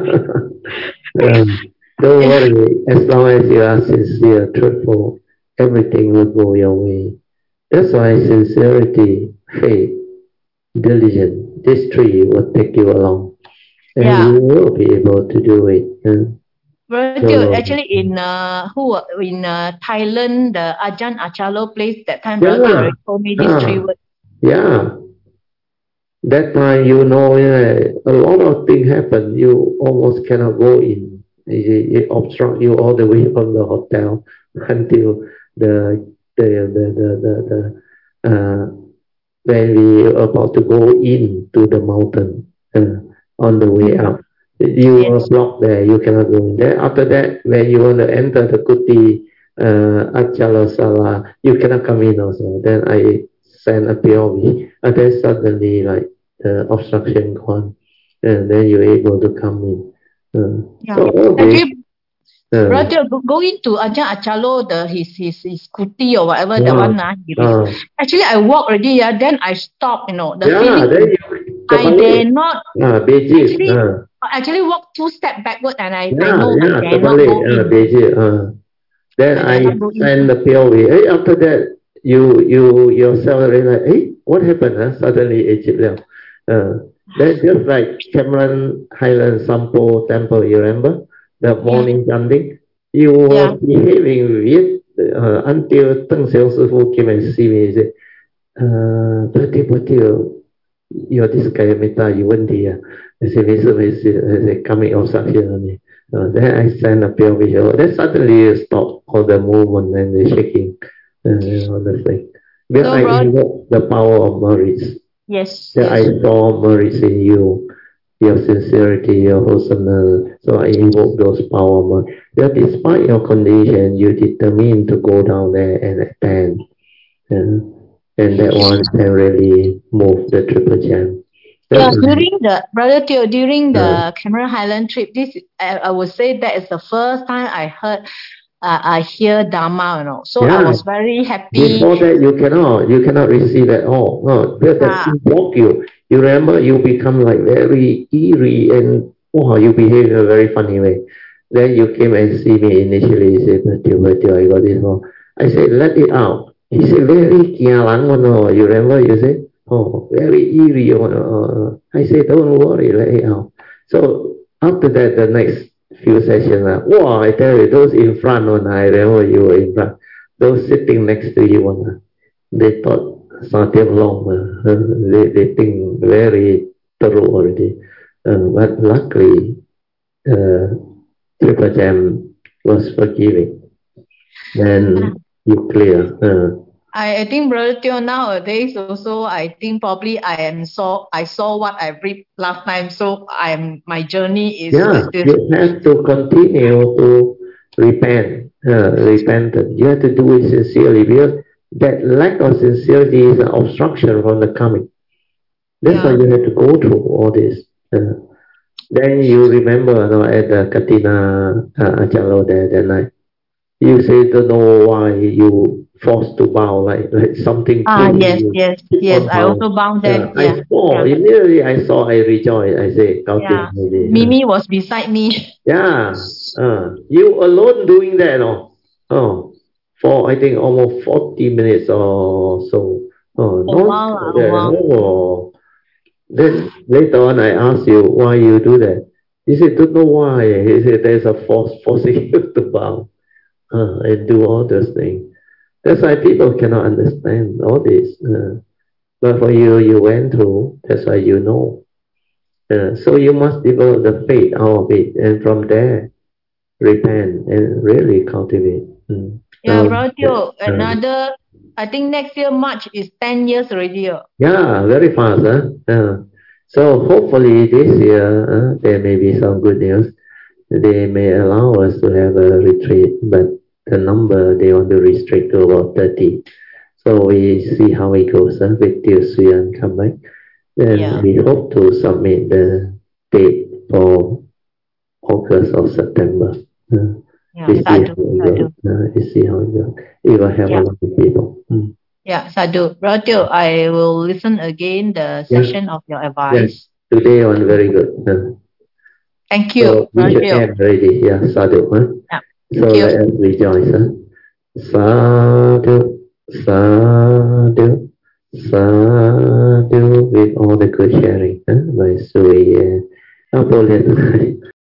um, don't worry, as long as you are sincere, truthful, everything will go your way. That's why sincerity, faith, diligence, these three will take you along. And Yeah. you will be able to do it. And Brother Teo, actually in uh, who uh, in uh, Thailand, the Ajahn Achalo place that time, Brother Teo yeah, already told me these three ah, words. yeah. That time, you know, yeah, a lot of things happen. You almost cannot go in. It, it obstruct you all the way from the hotel until the the the the the, the uh, when we are about to go into the mountain uh, on the way up. You Yes. are blocked there. You cannot go in there. After that, when you want to enter the Kuti uh, Achalasala, you cannot come in also. Then I send a P O V. And then suddenly, like, the obstruction gone. And then you're able to come in. Uh, Yeah. so all this, Actually, uh, Brother Teo, go, go into Ajahn Achalo, the his his his kuti or whatever, the uh, one uh, he uh, actually I walk already, yeah, then I stop, you know. The yeah, feeling then is you, I dare not uh, Beijing, actually uh, actually walk two steps backward and I, I yeah, know yeah, I dare not terbalik, go uh, in. Beijing, uh. Then I I dare not go in. send the P O V. Hey, after that, you you yourself realize, hey, what happened? Huh? Suddenly, Egypt. Uh, then just like Cameron Highland Sampo Temple, you remember the morning chanting? You were Yeah. behaving weird uh, until Deng Xiong Sifu came and see me. He said, uh, "Bertie, Bertie, your this guy meta 有问题啊." I said, 没事没事. I said, coming obstruction only. Uh, then I send a P O V. Oh, then suddenly you stop all the movement and the shaking and uh, all the thing. Then So, I bro, invoke the power of merits. yes, Then yes. I saw merits in you, your sincerity, your wholesomeness. So I invoke those power. That despite your condition, you determined to go down there and attend. Uh, and that one can really move the triple gem. Yeah, That's during the Brother Teo, during the uh, Cameron Highland trip, this I, I would say that is the first time I heard, uh, I hear Dharma, you know. So I yeah. was very happy. Before that, you cannot, you cannot receive at all. No, that, that Ah. thing block you. You remember, you become like very eerie and wow, you behave in a very funny way. Then you came and see me initially. You said, "But you, but you, I got this wrong." I said, let it out. He said, very kia lang, no. You remember, you said, oh, very eerie. Uh, I said, don't worry, let it out. So after that, the next few sessions, uh, wow, I tell you, those in front, uh, I remember you were in front, those sitting next to you, uh, they thought something long. Uh, they, they think very thorough already. Um, but luckily, uh, Triple Jam was forgiving. Then you clear. Uh, I, I think Brother Teo nowadays also I think probably I am saw I saw what I read last time, so I am my journey is yeah, like this. you have to continue to repent, uh, repentance. You have to do it sincerely because that lack of sincerity is an obstruction from the coming. That's why Yeah. you have to go through all this. Uh, then you remember, you know, at the Katina uh, Achalo there that night. You say don't know why you forced to bow, like like something Ah pulling yes, you yes, keep yes. on I bound. also bound Uh, there. Yeah. I saw Yeah. immediately. I saw. I rejoiced. I say, Yeah. counting maybe. Uh, Mimi was beside me. yeah. Uh, you alone doing that, oh, oh, for I think almost forty minutes or so. Oh, A non while, stop ah, a there. while. Oh, then later on, I asked you why you do that. He said, don't know why. He said, there's a force forcing you to bow uh, and do all those things. That's why people cannot understand all this. Uh, but for you, you went through. That's why you know. Uh, so you must develop the faith out of it, and from there, repent and really cultivate. Mm. Yeah, Now, Brother Teo, uh, another I think next year March is ten years already. uh. yeah, very fast. Huh? Uh, so hopefully this year uh, there may be some good news. They may allow us to have a retreat, but the number they want to restrict to about thirty. So we see how it goes uh, with Teo Suyan come back. Then Yeah. we hope to submit the date for August or September. Uh, Yeah. we see Sadhu, how it goes. sadhu. Uh, we see how it goes. It will have a Yeah. lot of people. Mm. Yeah, Sadhu. Brother Teo, I will listen again the Yeah, session of your yeah. advice. Today one very good. Uh, Thank so you, we Brother should Teo. end already. Yeah, sadhu. Huh? Yeah. So Thank you. let us rejoice. Huh? Sadhu, sadhu, sadhu with all the good sharing. Huh? By Sui uh, Apple